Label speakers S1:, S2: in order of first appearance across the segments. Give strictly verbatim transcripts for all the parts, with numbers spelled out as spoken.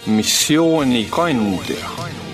S1: Missioonikandja.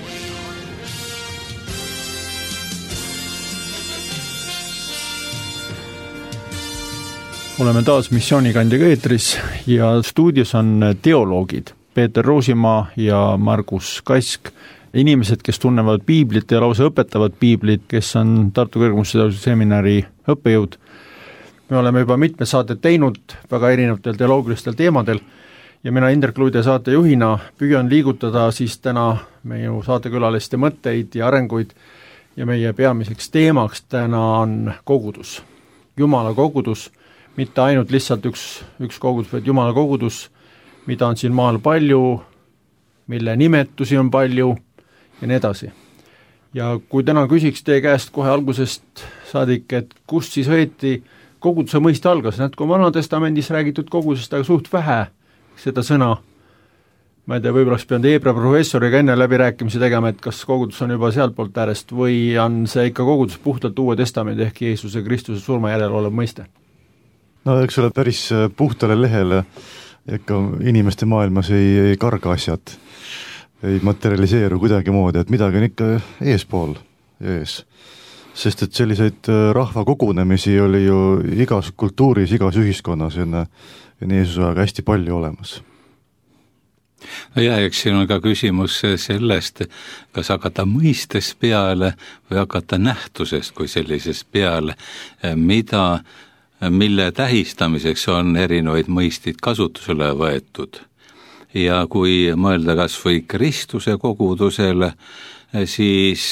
S2: Oleme taas Missioonikandjaga eetris ja stuudios on teoloogid Peeter Roosimaa ja Margus Kask, inimesed, kes tunnevad piiblit ja lausa õpetavad piiblit, kes on Tartu Kõrgkooli seminari õppejõud. Me oleme juba mitmed saated teinud väga erinevatel teoloogilistel teemadel ja mina Indrek Luide saatejuhina püüan liigutada siis täna meie saatekülaliste mõtteid ja arenguid ja meie peamiseks teemaks täna on kogudus, Jumala kogudus, mitte ainult lihtsalt üks, üks kogudus, vaid Jumala kogudus, mida on siin maal palju, mille nimetusi on palju ja nii edasi. Ja kui täna küsiks teie käest kohe algusest saadik, et kust siis võeti koguduse mõiste algas, näed, kui Vana Testamendis räägitud kogudusest, aga suht vähe seda sõna, ma ei tea, võib-olla oleks pidanud Hebra professoriga enne läbirääkimisi tegema, et kas kogudus on juba sealt poolt äärest või on see ikka kogudus puhtalt Uue Testamendi ehk Jeesuse Kristuse surma järel olev mõiste?
S3: No eks ole päris puhtale lehele, ikka inimeste maailmas ei, ei karga asjad, ei materialiseeru kuidagi moodi, et midagi on ikka eespool ees. Sest et selliseid rahva kogunemisi oli ju igas kultuuris, igas ühiskonnas enne, enne Jeesuse aega hästi palju olemas.
S4: No ja, eks siin on ka küsimus sellest, kas hakata mõistest peale või hakata nähtusest kui sellisest peale, mida, mille tähistamiseks on erinevaid mõistid kasutusele võetud. Ja kui mõelda kas või Kristuse kogudusele, siis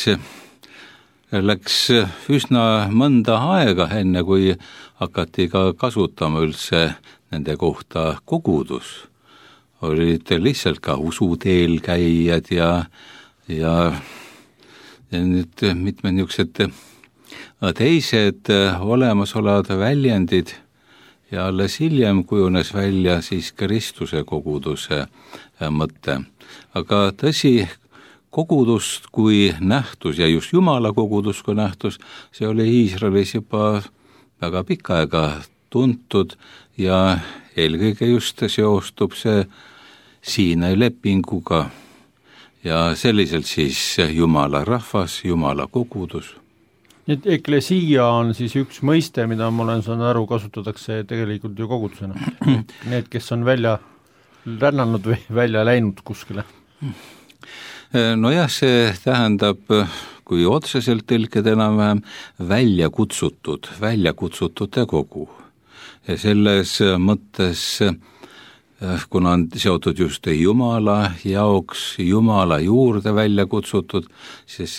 S4: läks üsna mõnda aega enne, kui hakati ka kasutama üldse nende kohta kogudus. Olid lihtsalt ka usuteel käijad ja, ja, ja nüüd mitmed niisugused teised olemasolevad väljendid ja alles hiljem kujunes välja siis Kristuse koguduse mõte. Aga tõsi, kogudust kui nähtus ja just Jumala kogudus kui nähtus, see oli Iisraelis juba väga pikka aega tuntud ja eelkõige just seostub see Siinai lepinguga ja selliselt siis Jumala rahvas, Jumala kogudus.
S2: Nüüd eklesia on siis üks mõiste, mida ma olen saanud aru, kasutatakse tegelikult ju kogudusena. Need, kes on välja rännanud või välja läinud kuskile.
S4: No jah, see tähendab, kui otseselt tõlked enam-vähem, välja kutsutud, välja kutsutute kogu. Ja selles mõttes, kuna on seotud just Jumala jaoks, Jumala juurde välja kutsutud, siis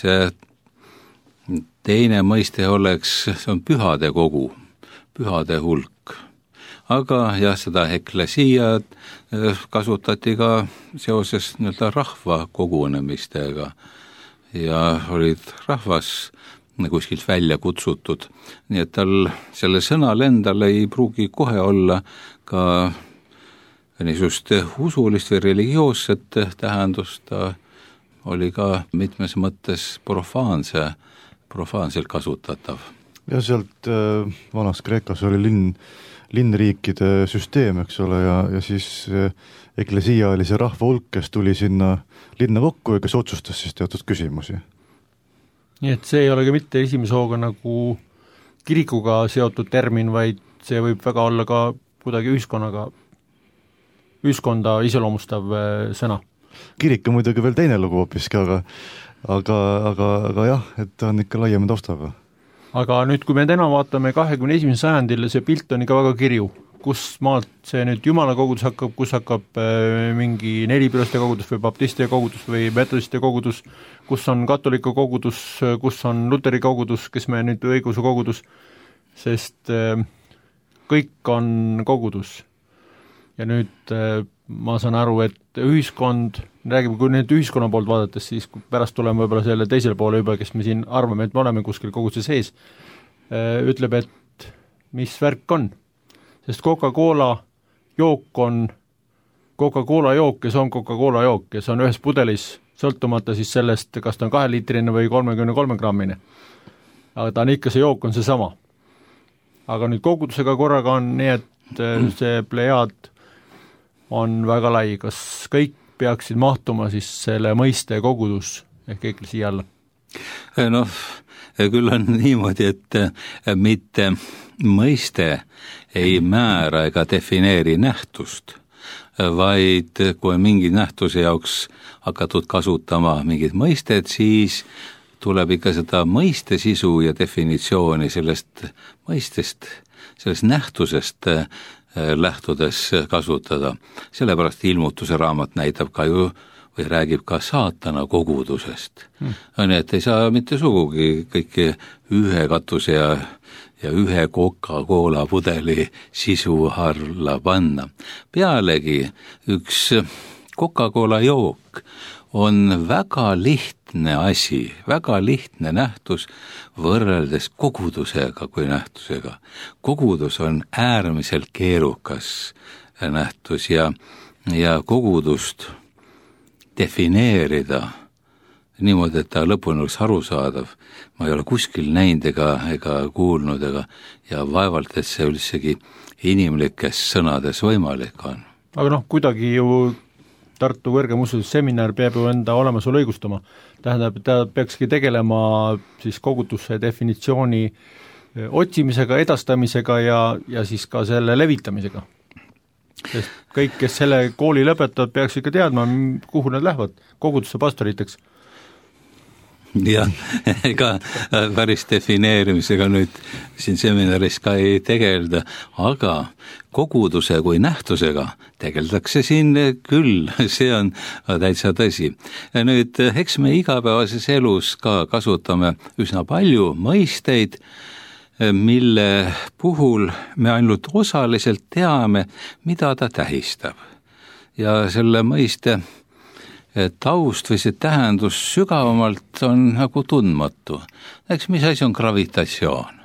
S4: teine mõiste oleks, see on pühade kogu, pühade hulk. Aga jah, seda eklesia kasutati ka seoses nii-öelda rahva kogunemistega ja olid rahvas kuskilt välja kutsutud. Nii et tal selle sõnal endal ei pruugi kohe olla ka niisugust usulist või religioosset tähendust, ta oli ka mitmes mõttes profaanse, profaanselt kasutatav.
S3: Ja sealt äh, vanas Kreekas oli linn linnriikide süsteem, eks ole, ja, ja siis eklesia oli see rahva hulk, kes tuli sinna linna kokku ja kes otsustas siis teatud küsimusi.
S2: Nii et see ei ole ka mitte esimese hooga nagu kirikuga seotud termin, vaid see võib väga olla ka kuidagi ühiskonnaga, ühiskonda iseloomustav sõna.
S3: Kirik on muidugi veel teine lugu hoopiski, aga, aga, aga, aga jah, et ta on ikka laiem taustaga.
S2: Aga nüüd, kui me täna vaatame kahekümne esimesel sajandil, see pilt on ikka väga kirju. Kus maalt see nüüd Jumala kogudus hakkab, kus hakkab äh, mingi nelipileste kogudus või baptistide kogudus või metodiste kogudus, kus on katoliku kogudus, kus on luteri kogudus, kes me nüüd õigeusu kogudus, sest äh, kõik on kogudus. Ja nüüd äh, ma saan aru, et ühiskond, räägime, kui nüüd ühiskonna poolt vaadates, siis pärast tuleme võib-olla selle teisele poole juba, kes me siin arvame, et me oleme kuskil koguduse sees, ütleb, et mis värk on. Sest Coca-Cola jook on Coca-Cola jook, kes on Coca-Cola jook, kes on ühes pudelis, sõltumata siis sellest, kas ta on kaheliitrine või kolmekümne kolme grammine. Aga ta on ikka, see jook on see sama. Aga nüüd kogudusega korraga on nii, et see plejaad on väga lai, kas kõik peaksid mahtuma siis selle mõiste kogudus ehk eklesia alla?
S4: Noh, küll on niimoodi, et mitte mõiste ei määra ega defineeri nähtust, vaid kui mingi nähtuse jaoks hakatud kasutama mingit mõistet, siis tuleb ikka seda mõiste sisu ja definitsiooni sellest mõistest, sellest nähtusest lähtudes kasutada. Sellepärast ilmutuse raamat näitab ka ju või räägib ka saatana kogudusest. Hmm. Nii, et ei saa mitte sugugi kõiki ühe katuse ja, ja ühe Coca-Cola pudeli sisu alla panna. Pealegi üks Coca-Cola jook on väga lihtne asi, väga lihtne nähtus võrreldes kogudusega kui nähtusega. Kogudus on äärmiselt keerukas nähtus ja, ja kogudust defineerida niimoodi, et ta lõpuni oleks arusaadav. Ma ei ole kuskil näinud ega, ega kuulnud ega, ja vaevalt, et see üldsegi inimlikes sõnades võimalik on.
S2: Aga noh, kuidagi ju Tartu kõrgemuuselis seminar peab ju enda olemasolu õigustama. Tähendab, ta peakski tegelema siis koguduse definitsiooni otsimisega, edastamisega ja, ja siis ka selle levitamisega. Sest kõik, kes selle kooli lõpetavad, peaks ikka teadma, kuhu nad lähevad, koguduse pastoriteks.
S4: Ja ega päris defineerimisega nüüd siin seminaris ka ei tegelda, aga koguduse kui nähtusega tegeldakse siin küll, see on täitsa tõsi. Nüüd, eks me igapäevases elus ka kasutame üsna palju mõisteid, mille puhul me ainult osaliselt teame, mida ta tähistab. Ja selle mõiste taust või see tähendus sügavamalt on nagu tundmatu. Eks mis asi on gravitatsioon?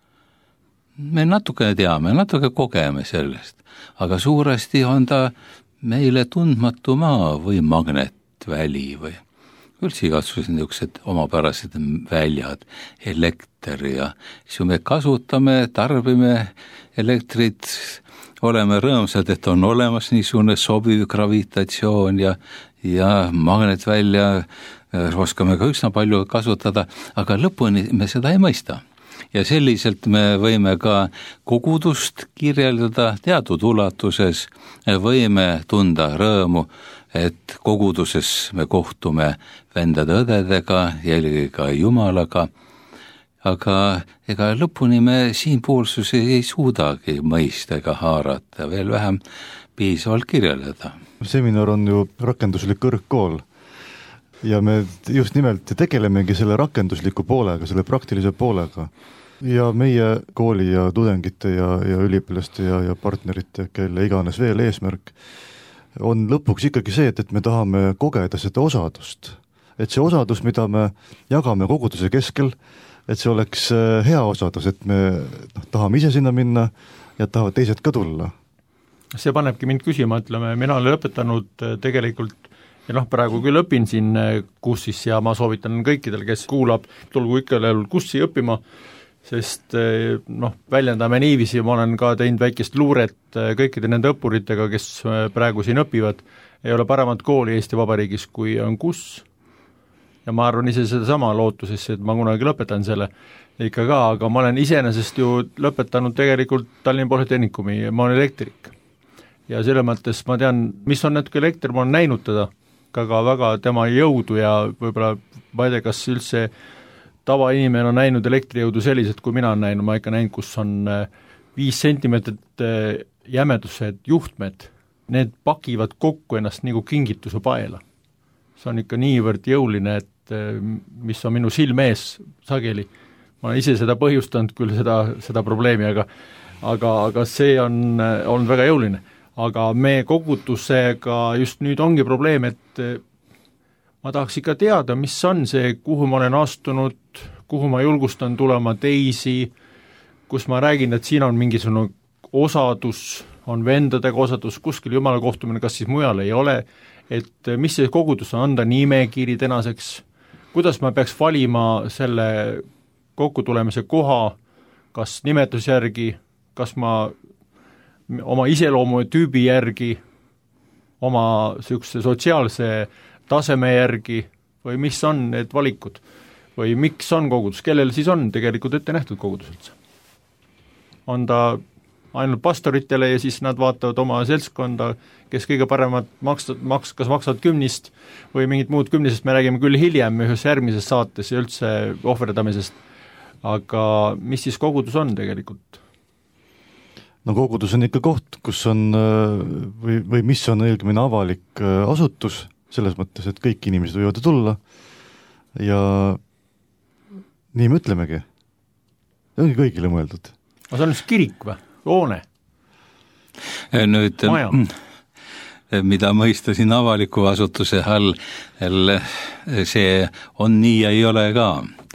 S4: Me natuke teame, natuke kogeme sellest, aga suuresti on ta meile tundmatu maa või magnetväli või üldse igatsused niisugused omapärased väljad, elekter ja siis me kasutame, tarbime elektrit, oleme rõõmsad, et on olemas niisugune sobiv gravitatsioon ja ja magnetvälja oskame ka üsna palju kasutada, aga lõpuni me seda ei mõista. Ja selliselt me võime ka kogudust kirjeldada teatud ulatuses, võime tunda rõõmu, et koguduses me kohtume vendade-õdedega, jälgiga Jumalaga, aga ega lõpuni me siinpoolsusi ei suudagi mõista ega haarata, veel vähem piisavalt kirjeldada.
S3: Seminar on ju rakenduslik kõrgkool ja me just nimelt tegelemegi selle rakendusliku poolega, selle praktilise poolega. Ja meie kooli ja tudengite ja, ja üliõpilaste ja, ja partnerite, kelle iganes veel eesmärk, on lõpuks ikkagi see, et, et me tahame kogeda seda osadust. Et see osadus, mida me jagame koguduse keskel, et see oleks hea osadus, et me noh, tahame ise sinna minna ja tahavad teised ka tulla.
S2: See panebki mind küsima, ütleme, mina olen lõpetanud tegelikult ja noh, praegu küll õpin siin kussis ja ma soovitan kõikidel, kes kuulab, tulgu ikka kussi õppima, sest noh, väljendame niiviisi, ma olen ka teinud väikest luuret kõikide nende õppuritega, kes praegu siin õpivad, ei ole paremat kooli Eesti Vabariigis, kui on kuss ja ma arvan ise seda sama lootusesse, et ma kunagi lõpetan selle ikka ka, aga ma olen iseenesest ju lõpetanud tegelikult Tallinna Polütehnikumi, ma olen elektrik. Ja selle mõttes ma tean, mis on natuke elekter, ma olen näinud teda, ka väga tema jõudu ja võib-olla, ma ei tea, kas üldse tavainimene on näinud elektrijõudu sellised, kui mina olen näinud, ma ikka näinud, kus on viis sentimeetrit jämedused juhtmed, need pakivad kokku ennast nagu kingituse paela. See on ikka niivõrd jõuline, et mis on minu silme ees sageli. Ma olen ise seda põhjustanud küll seda, seda probleemi, aga, aga, aga see on olnud väga jõuline. Aga me kogudusega just nüüd ongi probleem, et ma tahaks ikka teada, mis on see, kuhu ma olen astunud, kuhu ma julgustan tulema teisi, kus ma räägin, et siin on mingisugune osadus, on vendadega osadus, kuskil Jumala kohtumine, kas siis mujal ei ole, et mis see kogudus on, anda nimekiri tänaseks, kuidas ma peaks valima selle kokkutulemise koha, kas nimetus järgi, kas ma oma iseloomu ja tüübi järgi, oma niisuguse sotsiaalse taseme järgi või mis on need valikud? Või miks on kogudus, kellel siis on tegelikult ette nähtud kogudus üldse? On ta ainult pastoritele ja siis nad vaatavad oma seltskonda, kes kõige paremat maksavad, maks, kas maksavad kümnist või mingit muud kümnisest, me räägime küll hiljem ühes järgmises saates ja üldse ohverdamisest, aga mis siis kogudus on tegelikult?
S3: No kogudus on ikka koht, kus on või, või mis on õigemini avalik asutus, selles mõttes, et kõik inimesed võivad tulla ja nii me ütlemegi. See ongi kõigile mõeldud.
S2: Aga see on siis kirik või? Hoone?
S4: Nüüd, Maja. Mida mõista siin avaliku asutuse all, see on nii ja ei ole ka.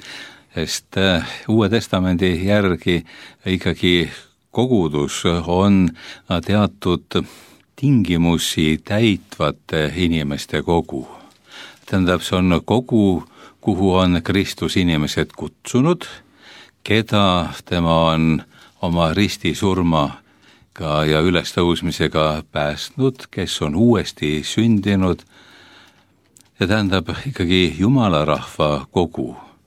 S4: Sest Uue Testamendi järgi ikkagi kogudus on teatud tingimusi täitvate inimeste kogu. Tähendab, see on kogu, kuhu on Kristus inimesed kutsunud, keda tema on oma ristisurmaga ja ülestõusmisega päästnud, kes on uuesti sündinud, ja tähendab ikkagi Jumala rahva kogu.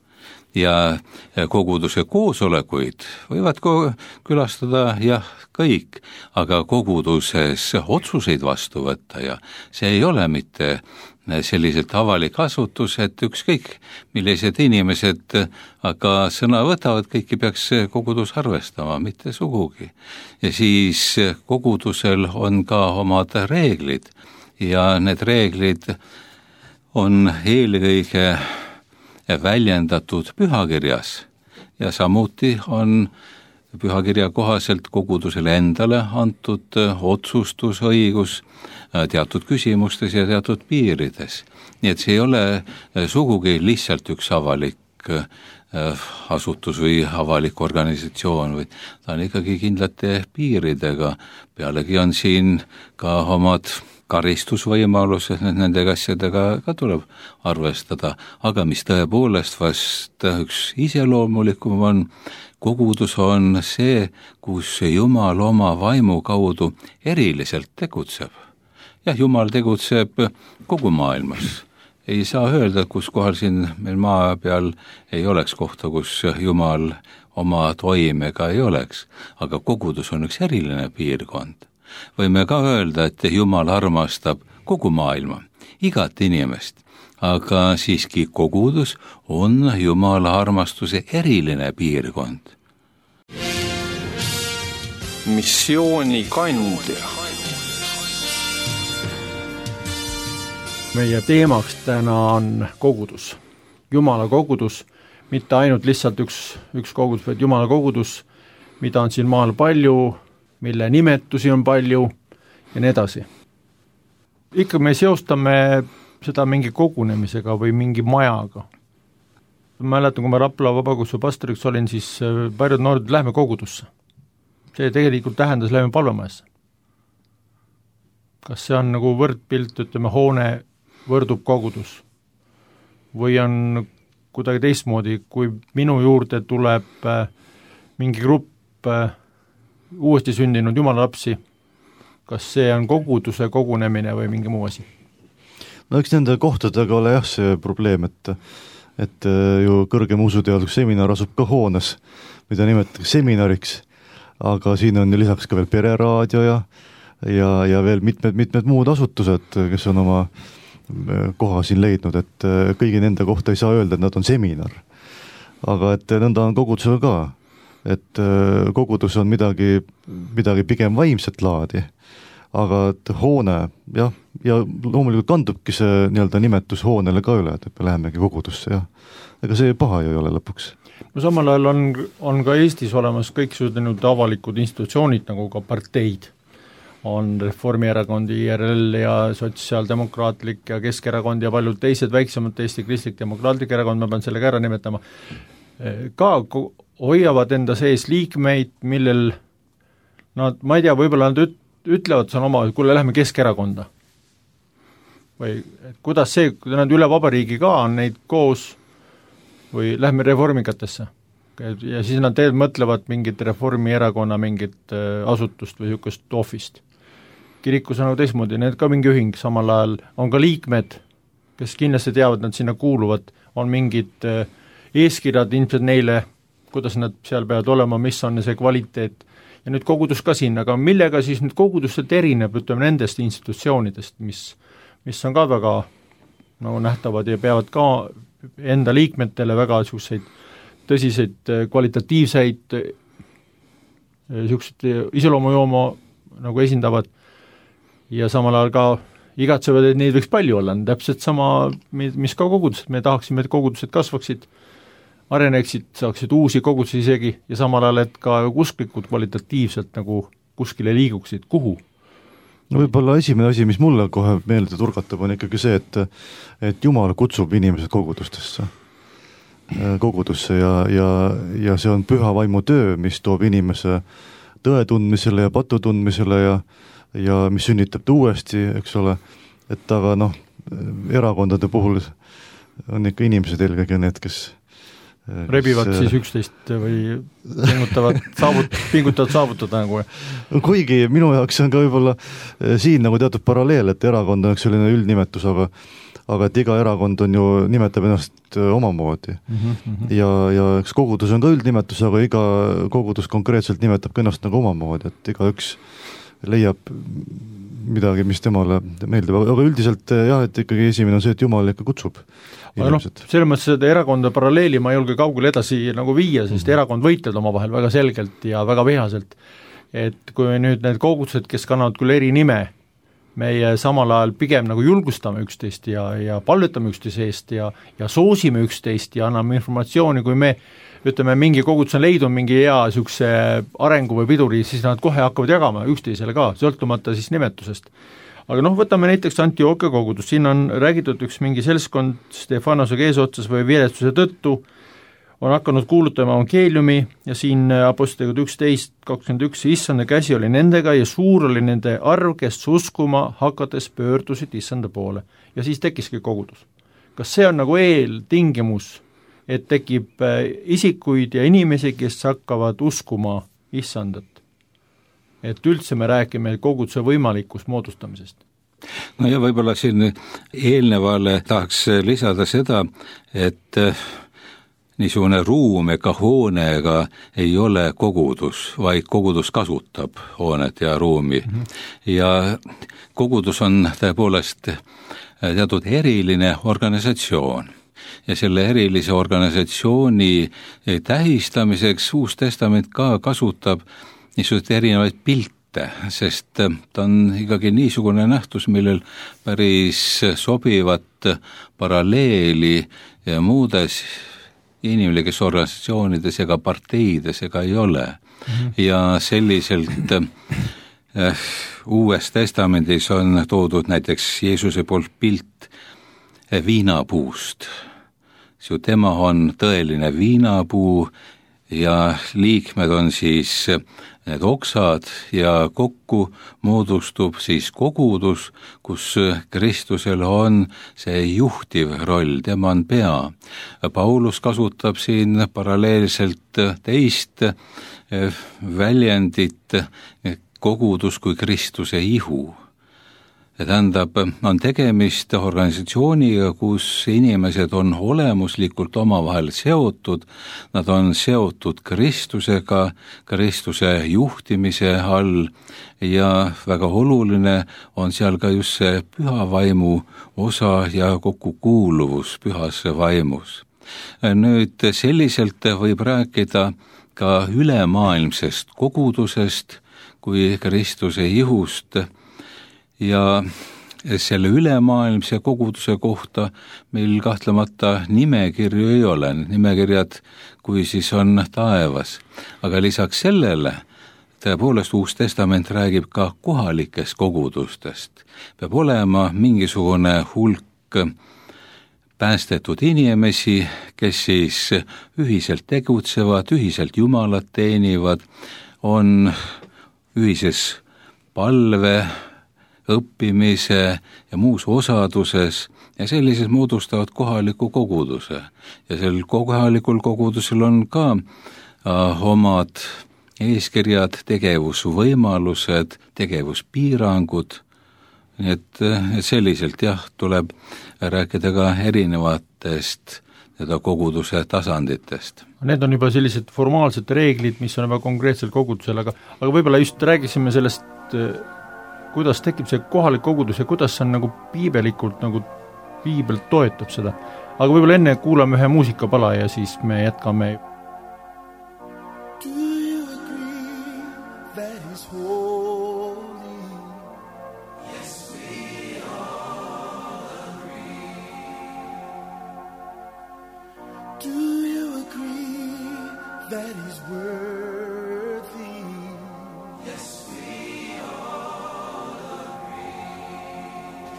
S4: Ja koguduse koosolekuid võivad külastada jah kõik, aga koguduses otsuseid vastu võtta ja see ei ole mitte selliselt avalik asutus, et ükskõik millised inimesed aga sõna võtavad, kõiki peaks kogudus arvestama, mitte sugugi. Ja siis kogudusel on ka omad reeglid ja need reeglid on eelkõige väljendatud pühakirjas ja samuti on pühakirja kohaselt kogudusele endale antud otsustusõigus teatud küsimustes ja teatud piirides. Nii et see ei ole sugugi lihtsalt üks avalik asutus või avalik organisatsioon, või ta on ikkagi kindlate piiridega. Pealegi on siin ka omad karistusvõimalused, nende asjadega ka tuleb arvestada, aga mis tõepoolest vast üks iseloomulikum on, kogudus on see, kus Jumal oma vaimu kaudu eriliselt tegutseb. Jah, Jumal tegutseb kogu maailmas. Ei saa öelda, kus kohal siin meil maa peal ei oleks kohta, kus Jumal oma toimega ei oleks, aga kogudus on üks eriline piirkond. Võime ka öelda, et Jumal armastab kogu maailma, igat inimest, aga siiski kogudus on Jumala armastuse eriline piirkond.
S1: Missiooni kandja.
S2: Meie teemaks täna on kogudus, Jumala kogudus, mitte ainult lihtsalt üks, üks kogudus, vaid Jumala kogudus, mida on siin maal palju, mille nimetusi on palju ja nii edasi. Ikka me seostame seda mingi kogunemisega või mingi majaga. Ma mäletan, kui ma Rapla Vabakutsude pastoriks olin, siis paljud noored lähme kogudusse. See tegelikult tähendas lähme palvemaesse. Kas see on nagu võrdpilt, ütleme, hoone võrdub kogudus? Või on kuidagi teistmoodi, kui minu juurde tuleb mingi grupp uuesti sündinud Jumala lapsi, kas see on koguduse kogunemine või mingi muu asi?
S3: No eks nende kohtadega ole jah see probleem, et, et ju kõrgem usuteadus seminar asub ka hoones, mida nimetatakse seminariks, aga siin on lisaks ka veel pereraadio ja, ja, ja veel mitmed, mitmed muud asutused, kes on oma koha siin leidnud, et kõigi nende kohta ei saa öelda, et nad on seminar. Aga et nõnda on kogudusel ka, et kogudus on midagi, midagi pigem vaimset laadi, aga et hoone, jah, ja loomulikult kandubki see nii-öelda nimetus hoonele ka üle, et me lähemegi kogudusse, jah. Ega see paha ju ei ole lõpuks.
S2: No samal ajal on, on ka Eestis olemas kõik nüüd avalikud institutsioonid, nagu ka parteid. On Reformierakond, I R L ja Sotsiaaldemokraatlik ja Keskerakond ja paljud teised väiksemad Eesti Kristlik Demokraatlik erakond, ma pean selle ka ära nimetama, ka hoiavad enda sees liikmeid, millel nad, ma ei tea, võib-olla nad üt, ütlevad seal oma, kuule, lähme Keskerakonda. Või et kuidas see, kui nad üle vabariigi ka on neid koos, või lähme reformikatesse. Ja siis nad teed mõtlevad mingit Reformierakonna mingit asutust või niisugust office'st. kirikus on nagu teistmoodi, need ka mingi ühing, samal ajal on ka liikmed, kes kindlasti teavad, nad sinna kuuluvad, on mingid eeskirjad ilmselt neile, kuidas nad seal peavad olema, mis on see kvaliteet, ja nüüd kogudus ka siin, aga millega siis nüüd koguduselt erineb, ütleme nendest institutsioonidest, mis, mis on ka väga nagu nähtavad ja peavad ka enda liikmetele väga niisuguseid tõsiseid kvalitatiivseid niisuguseid iseloomujooma nagu esindavad ja samal ajal ka igatsevad, et neid võiks palju olla, täpselt sama, mis ka kogudused, me tahaksime, et kogudused kasvaksid, areneksid, saaksid uusi kogudusi isegi ja samal ajal, et ka usklikud kvalitatiivselt nagu kuskile liiguksid, kuhu?
S3: No võib-olla esimene asi, mis mulle kohe meelde turgatab, on ikkagi see, et, et Jumal kutsub inimesed kogudustesse, kogudusse ja, ja, ja see on püha vaimu töö, mis toob inimese tõe tundmisele ja patu tundmisele ja, ja mis sünnitab ta uuesti, eks ole, et aga noh, erakondade puhul on ikka inimesed eelkõige need, kes
S2: rebivad kes, siis üksteist või pingutavad, saavut, pingutavad saavutada nagu.
S3: Kuigi minu jaoks on ka võib-olla siin nagu teatud paralleel, et erakond on üks selline üldnimetus, aga, aga et iga erakond on ju, nimetab ennast omamoodi. Mm-hmm. Ja, ja eks kogudus on ka üldnimetus, aga iga kogudus konkreetselt nimetab ka ennast nagu omamoodi, et iga üks leiab midagi, mis temale meeldib, aga üldiselt jah, et ikkagi esimene on see, et Jumal ikka kutsub inimesed.
S2: No, selles mõttes seda erakonda paralleeli ma ei julge kaugele edasi nagu viia, sest mm-hmm. erakond võitled oma vahel väga selgelt ja väga vihaselt, et kui nüüd need kogudused, kes kannavad küll eri nime, meie samal ajal pigem nagu julgustame üksteist ja, ja palvetame üksteise eest ja, ja soosime üksteist ja anname informatsiooni, kui me ütleme, mingi kogudus on leidnud mingi hea niisuguse arengu või piduri, siis nad kohe hakkavad jagama üksteisele ka, sõltumata siis nimetusest. Aga noh, võtame näiteks Antioquia kogudus, siin on räägitud üks mingi seltskond Stefanosega eesotsas või vielestuse tõttu, on hakanud kuulutama evangeeliumi ja siin apostlikud üksteist kakskümmend üks issanda käsi oli nendega ja suur oli nende arv, kes uskuma hakates pöördusid issanda poole. Ja siis tekkiski kogudus. Kas see on nagu eeltingimus, et tekib isikuid ja inimesi, kes hakkavad uskuma issandat? Et üldse me räägime koguduse võimalikust moodustamisest.
S4: No ja võib-olla siin eelnevale tahaks lisada seda, et niisugune ruum ega hoone ega ei ole kogudus, vaid kogudus kasutab hoonet ja ruumi. Mm-hmm. Ja kogudus on tõepoolest teatud eriline organisatsioon. Ja selle erilise organisatsiooni tähistamiseks Uus Testament ka kasutab niisugused erinevaid pilte, sest ta on ikkagi niisugune nähtus, millel päris sobivat paralleeli ja muudes inimlikes organisatsioonides ega parteides ega ei ole. Mm-hmm. Ja selliselt äh, Uues Testamendis on toodud näiteks Jeesuse poolt pilt viinapuust. Su tema on tõeline viinapuu ja liikmed on siis need oksad ja kokku moodustub siis kogudus, kus Kristusel on see juhtiv roll, tema on pea. Paulus kasutab siin paralleelselt teist väljendit kogudus kui Kristuse ihu. Tähendab, on tegemist organisatsiooniga, kus inimesed on olemuslikult omavahel seotud, nad on seotud Kristusega, Kristuse juhtimise all ja väga oluline on seal ka just see püha vaimu osa ja kokkukuuluvus pühasse vaimus. Nüüd selliselt võib rääkida ka ülemaailmsest kogudusest kui Kristuse ihust, ja selle ülemaailmse koguduse kohta meil kahtlemata nimekirju ei ole, nimekirjad kui siis on taevas. Aga lisaks sellele, tõepoolest Uus Testament räägib ka kohalikest kogudustest. Peab olema mingisugune hulk päästetud inimesi, kes siis ühiselt tegutsevad, ühiselt Jumalat teenivad, on ühises palve, õppimise ja muus osaduses ja sellises moodustavad kohaliku koguduse. Ja sel kohalikul kogudusel on ka äh, omad eeskirjad, tegevusvõimalused, tegevuspiirangud, nii et selliselt jah, tuleb rääkida ka erinevatest seda koguduse tasanditest.
S2: Need on juba sellised formaalsed reeglid, mis on juba konkreetselt kogudusel, aga, aga võib-olla just räägisime sellest, kuidas tekib see kohalik kogudus ja kuidas see on nagu piibelikult, nagu piibel toetab seda. Aga võib-olla enne kuulame ühe muusikapala ja siis me jätkame.
S5: Do you agree that is holy? Yes, we all agree. Do you agree that is worthy? Yes, we all agree.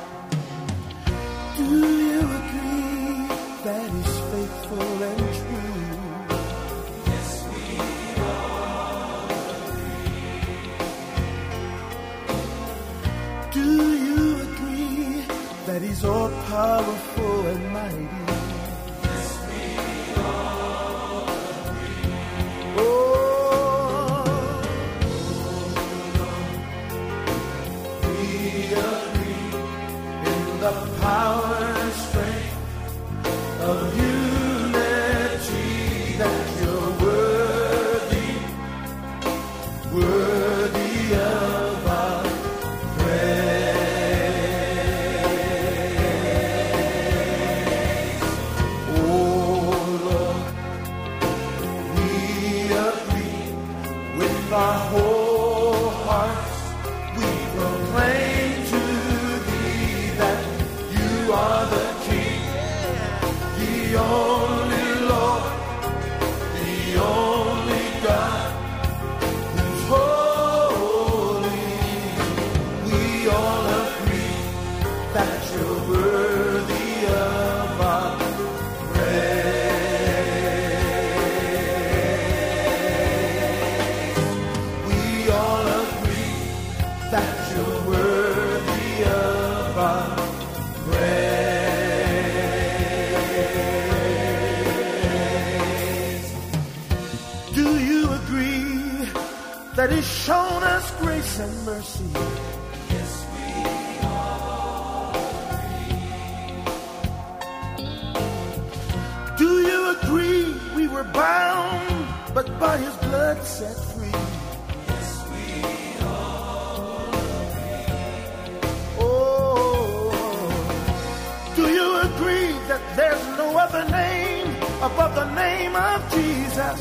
S5: Do you agree that is faithful and true? Yes, we all agree. Do you agree that he's all powerful and mighty? Yes, we all agree. Oh, we agree in the power and strength of unity, that you're worthy, worthy of our praise. Oh Lord, we agree with our whole hearts. We proclaim to thee that you are the King, the only Lord, the only God who's holy. We all agree that you're worthy of our praise. We all agree that you're worthy of our praise. Do you agree that he's shown us grace and mercy? Yes, we all agree. Do you agree we were bound, but by his blood set free? Yes, we all agree. Oh, do you agree that there's no other name above the name of Jesus?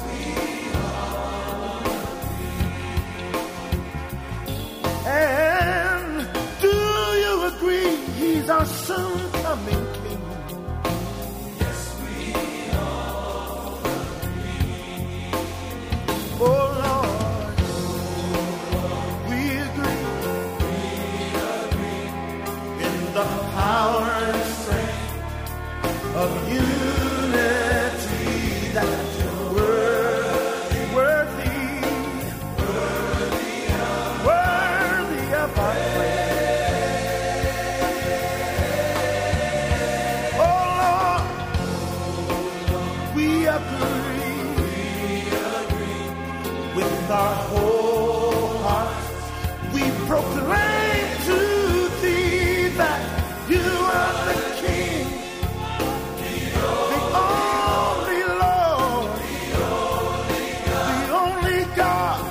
S5: And do you agree he's our soon coming King? Yes, we all agree. Oh Lord, we agree, we agree in the power and strength of unity, that you're worthy, worthy, worthy of, worthy of our praise. Oh Lord, we agree, we agree with our whole hearts. We proclaim to thee that you are the King, the only Lord, the only God.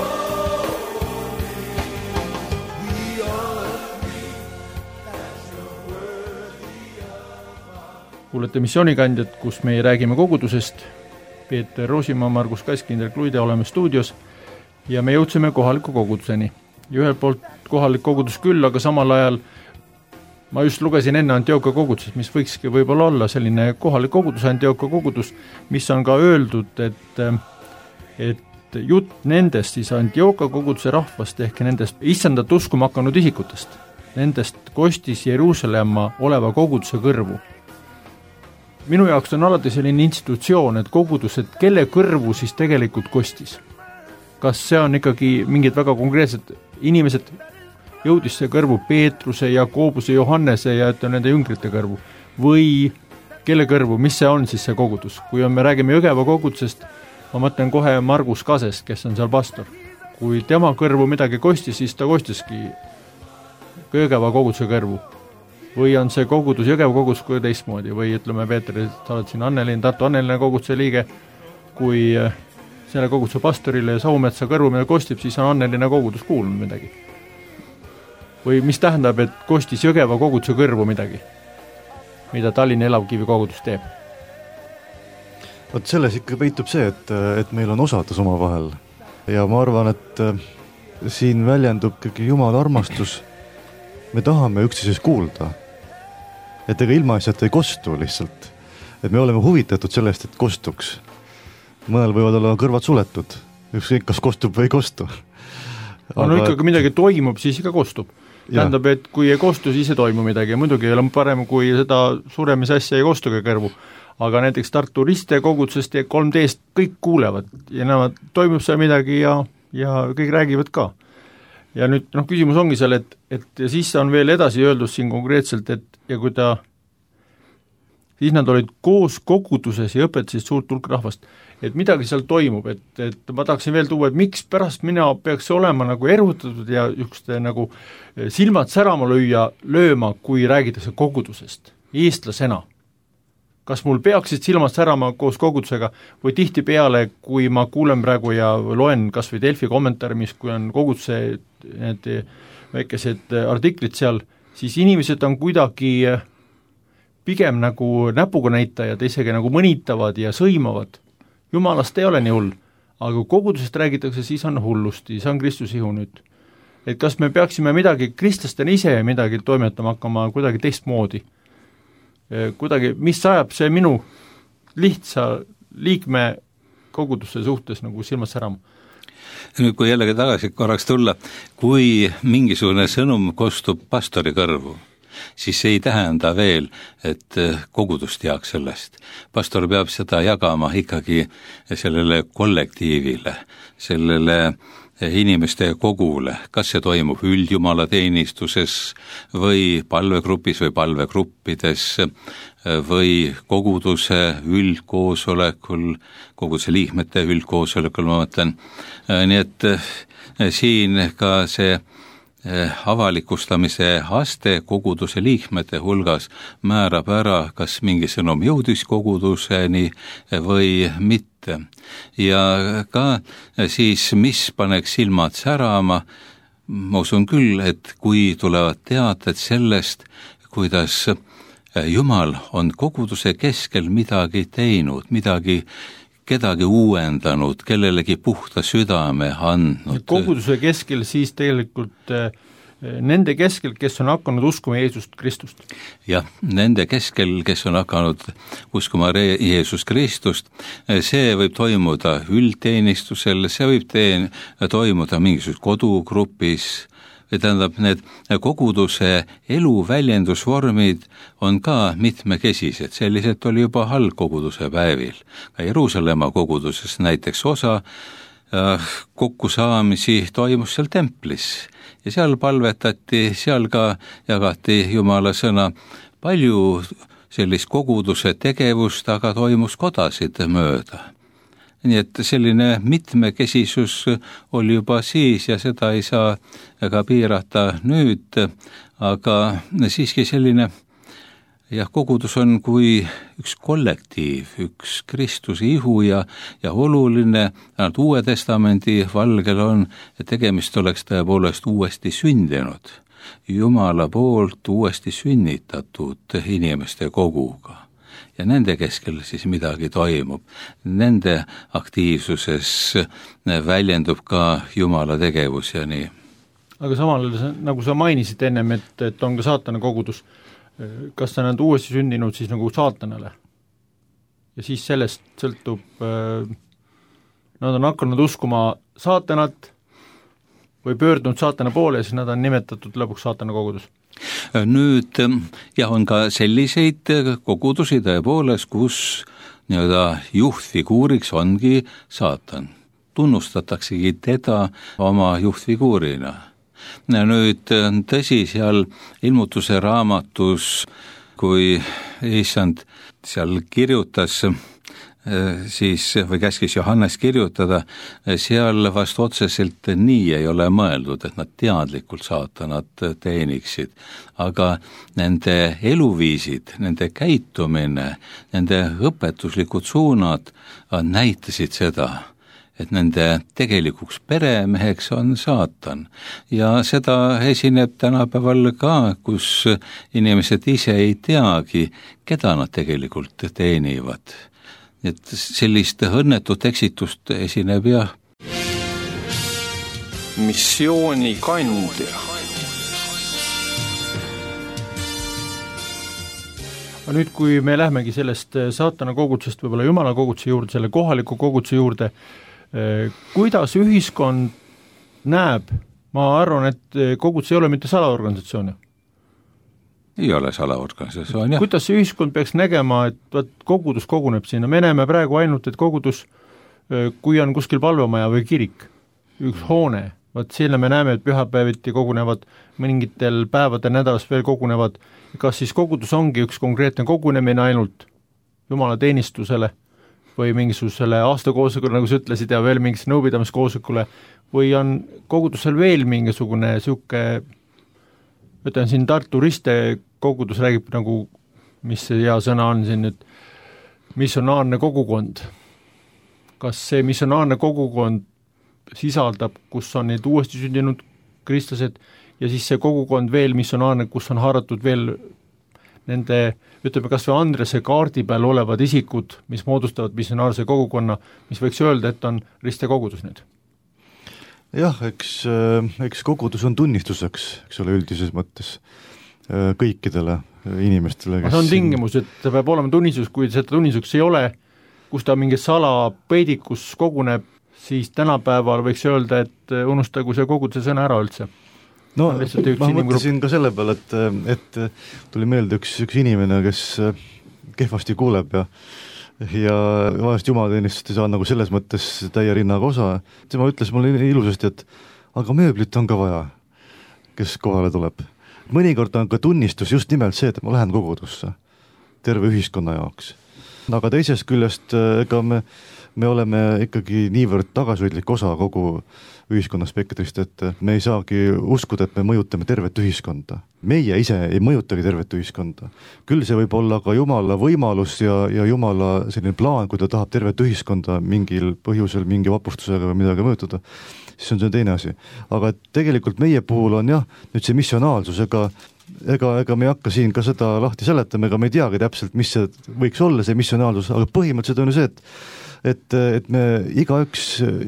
S5: We all agree that you're worthy of our.
S2: Kuulete missioonikandjat, kus me räägime kogudusest. Peeter Roosimaa, Margus Kask, Indrek Luide oleme stuudios ja me jõudsime kohaliku koguduseni. Ja ühelt poolt kohalik kogudus küll, aga samal ajal ma just lugesin enne Antioquia kogudusest, mis võikski võib-olla olla selline kohalik kogudus, Antioquia kogudus, mis on ka öeldud, et, et jutt nendest siis Antioquia koguduse rahvast ehk nendest issandat uskuma hakanud isikutest, nendest kostis Jeruusalemma oleva koguduse kõrvu. Minu jaoks on alati selline institutsioon, et kogudused, kelle kõrvu siis tegelikult kostis. Kas see on ikkagi mingid väga konkreetsed inimesed, jõudis see kõrvu Peetruse, Jakobuse, Johannese ja et nende jüngrite kõrvu või kelle kõrvu, mis see on siis see kogudus? Kui on, me räägime Jõgeva kogudusest, ma mõtlen kohe Margus Kasest, kes on seal pastor. Kui tema kõrvu midagi kostis, siis ta kostiski Jõgeva koguduse kõrvu. Või on see kogudus, Jõgeva kogudus kui teistmoodi, või ütleme, Peeter, sa oled siin Annelin, Tartu Anneline koguduse liige, kui selle koguduse pastorile ja Saumetsa kõrvu mida kostib, siis on Anneline kogudus kuulnud midagi. Või mis tähendab, et kostis Jõgeva koguduse kõrvu midagi, mida Tallinna Elavkivi kogudus teeb?
S3: Vot selles ikka peitub see, et, et meil on osadus oma vahel. Ja ma arvan, et siin väljendub ikkagi Jumala armastus. Me tahame üksteisest kuulda. Et ega ilma asjata ei kostu lihtsalt. Et me oleme huvitatud sellest, et kostuks. Mõnel võivad olla kõrvad suletud. Ükskõik, kas kostub või ei kostu.
S2: Aga no ikkagi midagi toimub, siis ikka kostub. Tähendab, et kui ei kostu, siis ei toimu midagi. Ja muidugi ei ole parem, kui seda suremise asja ei kostugi kõrvu. Aga näiteks Tartu Riste kogudusest ja kolm D-st kõik kuulevad ja nemad toimub seal midagi ja, ja kõik räägivad ka. Ja nüüd noh, küsimus ongi seal, et, et ja siis on veel edasi öeldud siin konkreetselt, et ja kui ta, siis nad olid koos koguduses ja õpetasid suurt hulk rahvast, et midagi seal toimub, et, et ma tahaksin veel tuua, et miks pärast mina peaks olema nagu erutatud ja ükste nagu silmad särama lüüa, lööma, kui räägitakse kogudusest, eestlasena. Kas mul peaksid silmad särama koos kogudusega või tihti peale, kui ma kuulen praegu ja loen kas või Delfi kommentaari, mis kui on koguduse need väikesed artiklid seal, siis inimesed on kuidagi pigem nagu näpuga näitajad, isegi nagu mõnitavad ja sõimavad. Jumalast ei ole nii hull, aga kui kogudusest räägitakse, siis on hullusti, see on Kristuse ihu nüüd. Et kas me peaksime midagi kristlastena ise midagi toimetama hakkama kuidagi teistmoodi? Kuidagi, mis ajab see minu lihtsa liikme koguduse suhtes nagu silmad särama?
S4: Nüüd, kui jällegi tagasi korraks tulla, kui mingisugune sõnum kostub pastori kõrvu, siis see ei tähenda veel, et kogudus teaks sellest. Pastor peab seda jagama ikkagi sellele kollektiivile, sellele inimeste kogule, kas see toimub üldjumala teenistuses või palvegrupis või palvegruppides või koguduse üldkoosolekul, koguduse liikmete üldkoosolekul, ma mõtlen. Nii et siin ka see avalikustamise aste koguduse liikmete hulgas määrab ära, kas mingi sõnum jõudis koguduseni või mitte. Ja ka siis, mis paneks silmad särama, ma usun küll, et kui tulevad teated sellest, kuidas Jumal on koguduse keskel midagi teinud, midagi kedagi uuendanud, kellelegi puhta südame andnud.
S2: Koguduse keskel siis tegelikult nende keskel, kes on hakanud uskuma Jeesust Kristust.
S4: Jah, nende keskel, kes on hakanud uskuma Jeesus Kristust, see võib toimuda üldteenistusel, see võib teen, toimuda mingisuguses kodugrupis, või tähendab, need koguduse elu väljendusvormid on ka mitmekesised, selliselt oli juba algkoguduse päevil. Ka Jeruusalemma koguduses näiteks osa kokkusaamisi toimus seal templis ja seal palvetati, seal ka jagati Jumala sõna. Palju sellist koguduse tegevust aga toimus kodasid mööda. Nii et selline mitmekesisus oli juba siis ja seda ei saa ka piirata nüüd, aga siiski selline jah, kogudus on kui üks kollektiiv, üks Kristuse ihu ja, ja oluline, ainult Uue Testamendi valgel on, et tegemist oleks tõepoolest uuesti sündinud, Jumala poolt uuesti sünnitatud inimeste koguga. Ja nende keskel siis midagi toimub. Nende aktiivsuses väljendub ka Jumala tegevus ja nii.
S2: Aga samal, nagu sa mainisid ennem, et, et on ka saatana kogudus, kas sa nad uuesti sündinud siis nagu saatanale? Ja siis sellest sõltub, nad on hakanud uskuma saatanat või pöördunud saatana poole ja siis nad on nimetatud lõpuks saatana kogudus.
S4: Nüüd jah, on ka selliseid kogudusi tõepoolest, kus nii-öelda juhtfiguuriks ongi saatan. Tunnustataksegi teda oma juhtfiguurina. Nüüd tõsi seal ilmutuse raamatus, kui issand seal kirjutas siis või käskis Johannes kirjutada, seal vast otseselt nii ei ole mõeldud, et nad teadlikult saatanat teeniksid, aga nende eluviisid, nende käitumine, nende õpetuslikud suunad näitasid seda, et nende tegelikuks peremeheks on saatan. Ja seda esineb tänapäeval ka, kus inimesed ise ei teagi, keda nad tegelikult teenivad. Et sellist õnnetut eksitust esineb jah.
S1: Missioonikandja.
S2: Aga nüüd, kui me lähemegi sellest saatana kogudusest võib-olla jumala koguduse juurde, selle kohaliku koguduse juurde, kuidas ühiskond näeb, ma arvan, et kogudus ei ole mitte salaorganisatsioon.
S4: Ei ole salaorganisatsioon, jah.
S2: Kuidas see ühiskond peaks nägema, et vaat, kogudus koguneb sinna? Me näeme praegu ainult, et kogudus, kui on kuskil palvemaja või kirik, üks hoone, vaat selle me näeme, et pühapäeviti kogunevad, mingitel päevadel nädalas veel kogunevad, kas siis kogudus ongi üks konkreetne kogunemine ainult jumala teenistusele või mingisugusele aastakoosolekule, nagu sa ütlesid, ja veel mingis nõupidamiskoosolekule, või on kogudusel veel mingisugune siuke, ütlen siin Tartu Riste kogudus räägib nagu, mis see hea sõna on siin nüüd, missionaarne kogukond. Kas see missionaarne kogukond sisaldab, kus on need uuesti sündinud kristlased ja siis see kogukond veel missionaarne, kus on haaratud veel nende, ütleme kas või Andrese kaardi peal olevad isikud, mis moodustavad missionaarse kogukonna, mis võiks öelda, et on Riste kogudus nüüd?
S3: Jah, eks, eks kogudus on tunnistuseks, eks ole, üldises mõttes kõikidele inimestele,
S2: kes... See on tingimus, et ta peab olema tunnistus, kui seda tunnistuseks ei ole, kus ta mingi salapeidikus koguneb, siis tänapäeval võiks öelda, et unustagu see koguduse sõna ära üldse.
S3: No ma mõtlesin ka selle peale, et, et tuli meelde üks, üks inimene, kes kehvasti kuuleb ja ja vahest jumalateenistust ei saa nagu selles mõttes täie rinnaga osa. Tema ütles mulle ilusasti, et aga mööblit on ka vaja, kes kohale tuleb. Mõnikord on ka tunnistus just nimelt see, et ma lähen kogudusse terve ühiskonna jaoks. Aga teisest küljest ega me, me oleme ikkagi niivõrd tagasihoidlik osa kogu ühiskonna spektrist, et me ei saagi uskuda, et me mõjutame tervet ühiskonda. Meie ise ei mõjutagi tervet ühiskonda. Küll see võib olla ka Jumala võimalus ja, ja Jumala selline plaan, kui ta tahab tervet ühiskonda mingil põhjusel, mingi vapustusega või midagi mõjutada, siis on see teine asi. Aga tegelikult meie puhul on jah, nüüd see missionaalsus, ega, ega, ega me ei hakka siin ka seda lahti seletama, ega me ei teagi täpselt, mis see võiks olla, see missionaalsus, aga põhimõtteliselt on ju see, et et, et me igaüks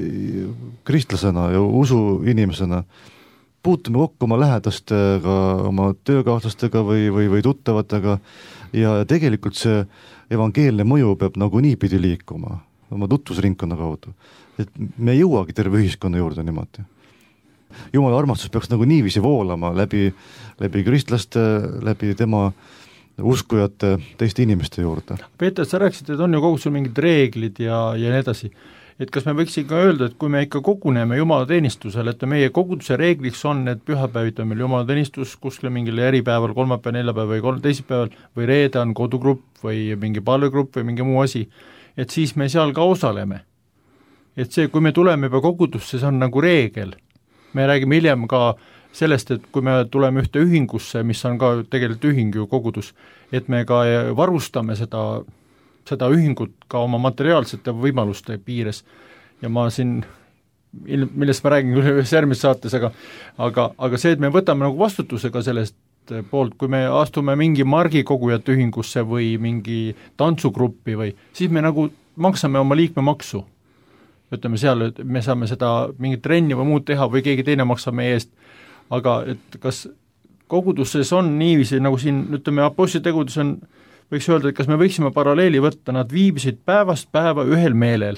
S3: kristlasena ja usu inimesena puutume kokku oma lähedastega, oma töökaaslastega või, või, või tuttavatega ja tegelikult see evangeelne mõju peab nagu niipidi liikuma oma tutvusringkonna kaudu, et me ei jõuagi terve ühiskonna juurde niimoodi. Jumala armastus peaks nagu niiviisi voolama läbi, läbi kristlaste, läbi tema uskujate teiste inimeste juurde.
S2: Peeter, sa rääkisid, et on ju kogudusel mingid reeglid ja, ja nii edasi. Et kas me võiks ikka öelda, et kui me ikka koguneme jumalateenistusel, et meie koguduse reegliks on, et pühapäevit on meil jumalateenistus kuskil mingil eripäeval, kolmapäev, neljapäev või kolm teisipäeval või reede on kodugrupp või mingi palvegrupp või mingi muu asi, et siis me seal ka osaleme. Et see, kui me tuleme juba kogudusse, see on nagu reegel. Me räägime hiljem ka sellest, et kui me tuleme ühte ühingusse, mis on ka tegelikult ühing ju kogudus, et me ka varustame seda, seda ühingut ka oma materiaalsete võimaluste piires. Ja ma siin, millest ma räägin ühes järgmises saates, aga, aga, aga see, et me võtame nagu vastutusega sellest poolt, kui me astume mingi margikogujate ühingusse või mingi tantsugruppi või, siis me nagu maksame oma liikmemaksu. Ütleme seal, et me saame seda mingit trenni või muud teha või keegi teine maksab meie eest, aga et kas koguduses on niiviisi, nagu siin, ütleme, apostli tegudes on, võiks öelda, et kas me võiksime paralleeli võtta, nad viibisid päevast päeva ühel meelel,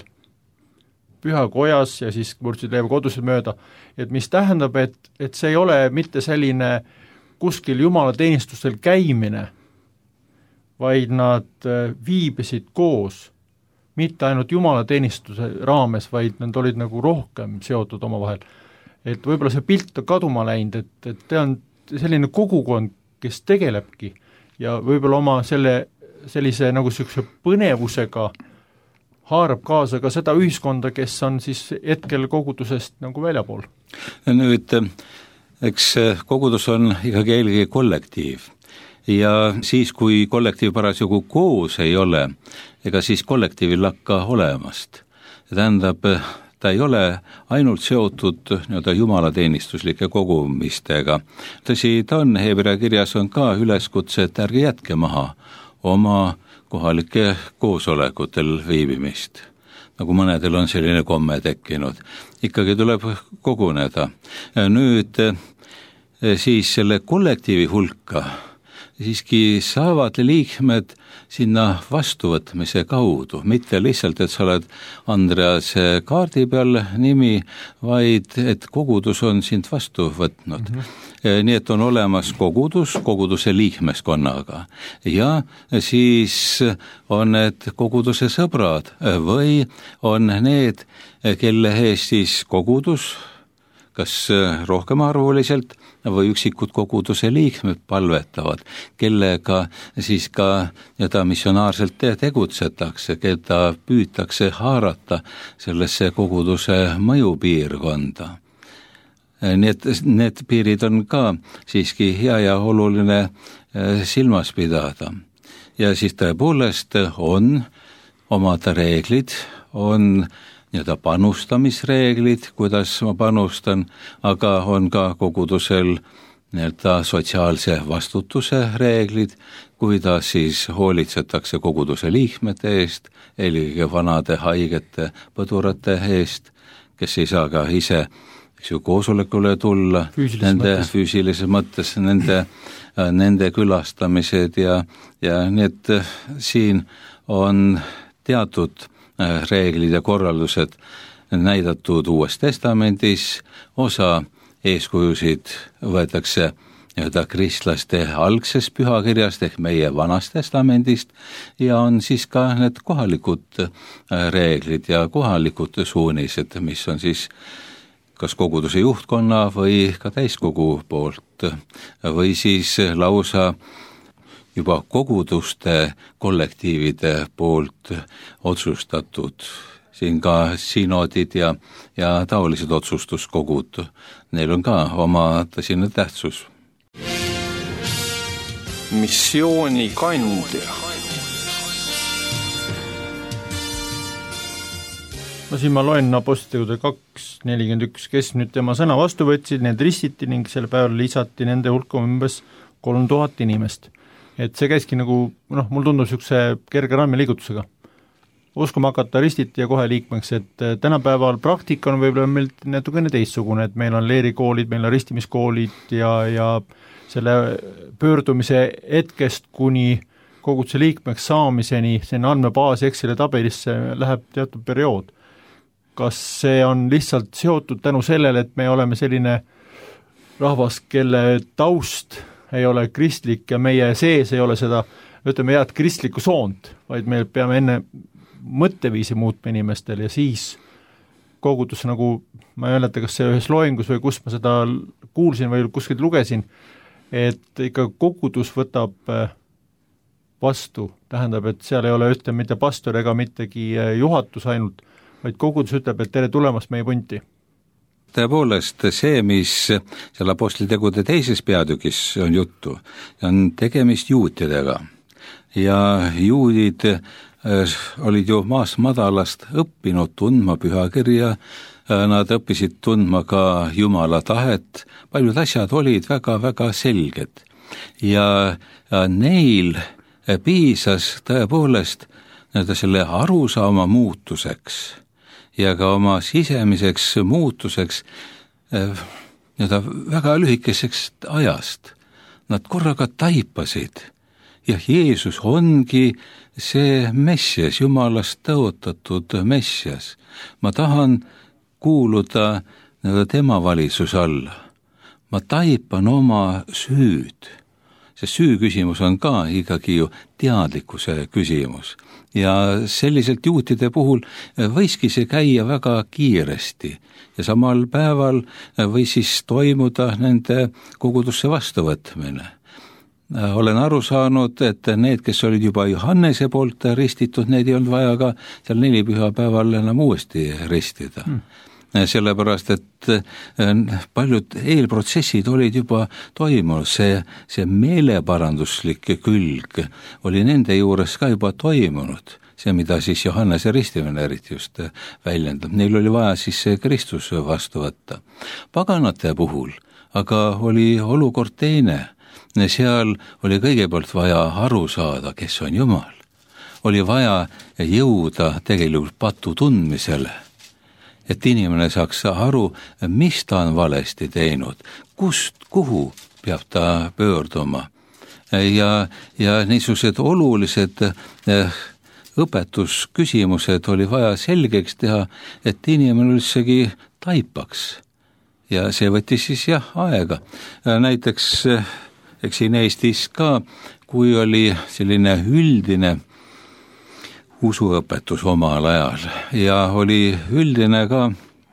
S2: pühakojas ja siis murdsid leiva kodused mööda, et mis tähendab, et, et see ei ole mitte selline kuskil jumalateenistustel käimine, vaid nad viibisid koos, mitte ainult jumalateenistuse raames, vaid nad olid nagu rohkem seotud omavahel. Et võib-olla see pilt on kaduma läinud, et, et ta on selline kogukond, kes tegelebki ja võib-olla oma selle, sellise nagu sellise põnevusega haarab kaasa ka seda ühiskonda, kes on siis hetkel kogudusest nagu väljapool.
S4: Nüüd, eks kogudus on ikkagi eelkõige kollektiiv ja siis, kui kollektiiv parasjagu koos ei ole, ega siis kollektiivil lakka olemast. Tähendab, ta ei ole ainult seotud nii-öelda jumalateenistuslike kogumistega. Tõsi, ta on, Hebra kirjas on ka üleskutse, et ärge jätke maha oma kohalike koosolekutel viibimist. Nagu mõnedel on selline komme tekkinud. Ikkagi tuleb koguneda. Nüüd siis selle kollektiivi hulka siiski saavad liikmed sinna vastuvõtmise kaudu, mitte lihtsalt, et sa oled Andreas kaardi peal nimi, vaid et kogudus on sind vastu võtnud. Mm-hmm. Nii et on olemas kogudus, koguduse liikmeskonnaga ja siis on need koguduse sõbrad või on need, kelle eest siis kogudus, kas rohkem arvuliselt või üksikud koguduse liikmed palvetavad, kellega siis ka nii-öelda missionaarselt tegutsetakse, keda püütakse haarata sellesse koguduse mõjupiirkonda. Nii et need piirid on ka siiski hea ja oluline silmas pidada. Ja siis tõepoolest on omad reeglid, on nii-öelda panustamisreeglid, kuidas ma panustan, aga on ka kogudusel nii-öelda sotsiaalse vastutuse reeglid, kuidas siis hoolitsetakse koguduse liikmete eest, eelkõige vanade haigete põdurate eest, kes ei saa ka ise eks ju, koosolekule tulla,
S2: füüsilises
S4: nende
S2: mõttes.
S4: füüsilises mõttes, nende, nende külastamised ja, ja nii et siin on teatud reeglid ja korraldused näidatud Uues Testamendis, osa eeskujusid võetakse nii-öelda kristlaste algsest pühakirjast ehk meie Vanast Testamendist ja on siis ka need kohalikud reeglid ja kohalikud suunised, mis on siis kas koguduse juhtkonna või ka täiskogu poolt või siis lausa juba koguduste kollektiivide poolt otsustatud. Siin ka sinodid ja, ja taolised otsustuskogud. Neil on ka oma tõsine tähtsus.
S1: Missioonikandja.
S2: No siin ma loen Apostlitegude kaks nelikümmend üks, kes nüüd tema sõna vastu võtsid, need ristiti ning selle päeval lisati nende hulka umbes kolm tuhat inimest. Et see käiski nagu, noh, mul tundub niisuguse kerge rammi liigutusega. Uskuma hakata ristiti ja kohe liikmeks, et tänapäeval praktika on võib-olla meil natukene teistsugune, et meil on leerikoolid, meil on ristimiskoolid ja, ja selle pöördumise hetkest kuni koguduse liikmeks saamiseni, see andmebaas Exceli tabelisse läheb teatud periood. Kas see on lihtsalt seotud tänu sellele, et me oleme selline rahvas, kelle taust ei ole kristlik ja meie sees ei ole seda, ütleme head kristlikku soont, vaid me peame enne mõtteviisi muutma inimestel ja siis kogudus nagu, ma ei mäleta, kas see ühes loengus või kus ma seda kuulsin või kuskilt lugesin, et ikka kogudus võtab vastu, tähendab, et seal ei ole ütleme mitte pastor ega mittegi juhatus ainult, vaid kogudus ütleb, et tere tulemast meie punti.
S4: Tõepoolest see, mis seal Apostlitegude teises peatükis on juttu, on tegemist juutidega ja juudid olid ju maast madalast õppinud tundma pühakirja, nad õppisid tundma ka Jumala tahet, paljud asjad olid väga-väga selged ja neil piisas tõepoolest selle arusaama muutuseks ja ka oma sisemiseks muutuseks nii-öelda väga lühikeseks ajast. Nad korraga taipasid ja Jeesus ongi see Messias, Jumalast tõotatud Messias. Ma tahan kuuluda nii-öelda tema valitsuse alla. Ma taipan oma süüd. See süü küsimus on ka ikkagi ju teadlikkuse küsimus. Ja selliselt juutide puhul võiski see käia väga kiiresti ja samal päeval või siis toimuda nende kogudusse vastuvõtmine. olen aru saanud, et need, kes olid juba Johannese poolt ristitud, need ei olnud vaja ka seal nelipühapäeval enam uuesti ristida hmm. sellepärast, et paljud eelprotsessid olid juba toimunud, see, see meeleparanduslik külg oli nende juures ka juba toimunud, see, mida siis Johannese ristimine eriti just väljendab, neil oli vaja siis see Kristus vastu võtta. Paganate puhul aga oli olukord teine, seal oli kõigepealt vaja aru saada, kes on Jumal. Oli vaja jõuda tegelikult patu tundmisele, et inimene saaks aru, mis ta on valesti teinud, kust, kuhu peab ta pöörduma. Ja, ja niisugused olulised õpetusküsimused oli vaja selgeks teha, et inimene üldsegi taipaks. Ja see võttis siis jah aega. Näiteks eks siin Eestis ka, kui oli selline üldine usuõpetus omal ajal ja oli üldine ka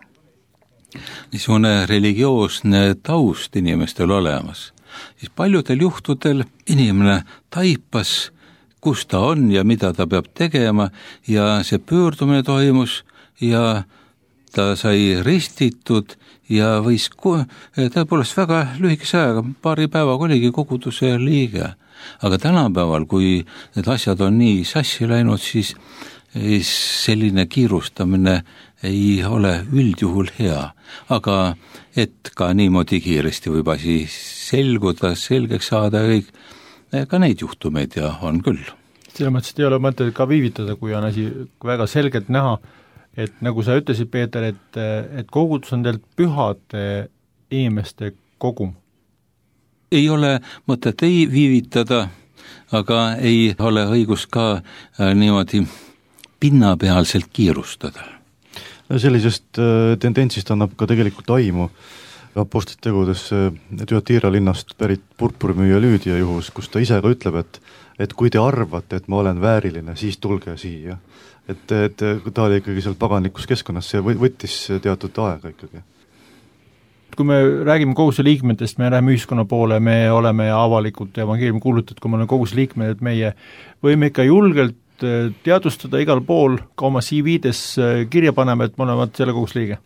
S4: niisugune religioosne taust inimestel olemas, siis paljudel juhtudel inimene taipas, kus ta on ja mida ta peab tegema ja see pöördumine toimus ja ta sai ristitud ja võis tõepoolest väga lühikese ajaga, paari päevaga oligi koguduse liige. Aga tänapäeval, kui need asjad on nii sassi läinud, siis selline kiirustamine ei ole üldjuhul hea. Aga et ka niimoodi kiiresti võib asi selguda, selgeks saada kõik, ka neid juhtumeid ja on küll.
S2: Selle mõttes, et ei ole mõtet ka viivitada, kui on asi väga selgelt näha, et nagu sa ütlesid, Peeter, et, et kogudus on teilt pühade inimeste kogum.
S4: Ei ole mõtet ei viivitada, aga ei ole õigus ka niimoodi pinnapealselt kiirustada.
S3: Sellisest tendentsist annab ka tegelikult aimu Apostlite tegudes Tüatira linnast pärit purpurimüüja Lüüdia juhus, kus ta ise ka ütleb, et, et kui te arvate, et ma olen vääriline, siis tulge siia. Et, et ta oli ikkagi seal paganlikus keskkonnas, see võttis teatud aega ikkagi.
S2: Kui me räägime koguse liikmetest, me läheme ühiskonna poole, me oleme avalikult evangeeliumi kuulutajad, kui me oleme koguse liikmed, et meie võime ikka julgelt teadustada igal pool, ka oma C V-des kirja panema, et me oleme selle koguse liige.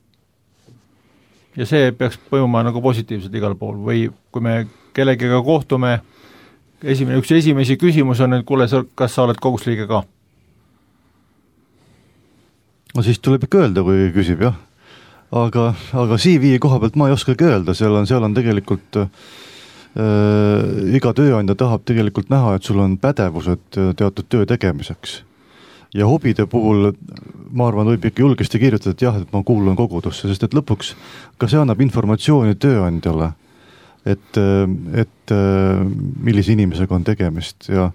S2: Ja see peaks põjuma nagu positiivselt igal pool, või kui me kellegiga kohtume, esimene, üks esimesi küsimus on, et kuule, kas sa oled koguse liige ka?
S3: No siis tuleb ikka öelda, kui küsib, jah. Aga, aga C V koha pealt ma ei oskagi öelda, seal on, seal on tegelikult äh, iga tööandja tahab tegelikult näha, et sul on pädevused teatud töö tegemiseks. Ja hobide puhul, ma arvan, võib ikka julgesti kirjutada, et jah, et ma kuulun kogudusse, sest et lõpuks ka see annab informatsiooni tööandjale, et, et millise inimesega on tegemist. Ja,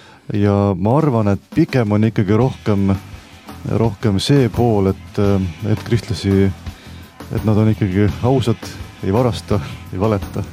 S3: ja ma arvan, et pigem on ikkagi rohkem rohkem see pool, et, et kristlasi, et nad on ikkagi ausad, ei varasta, ei valeta.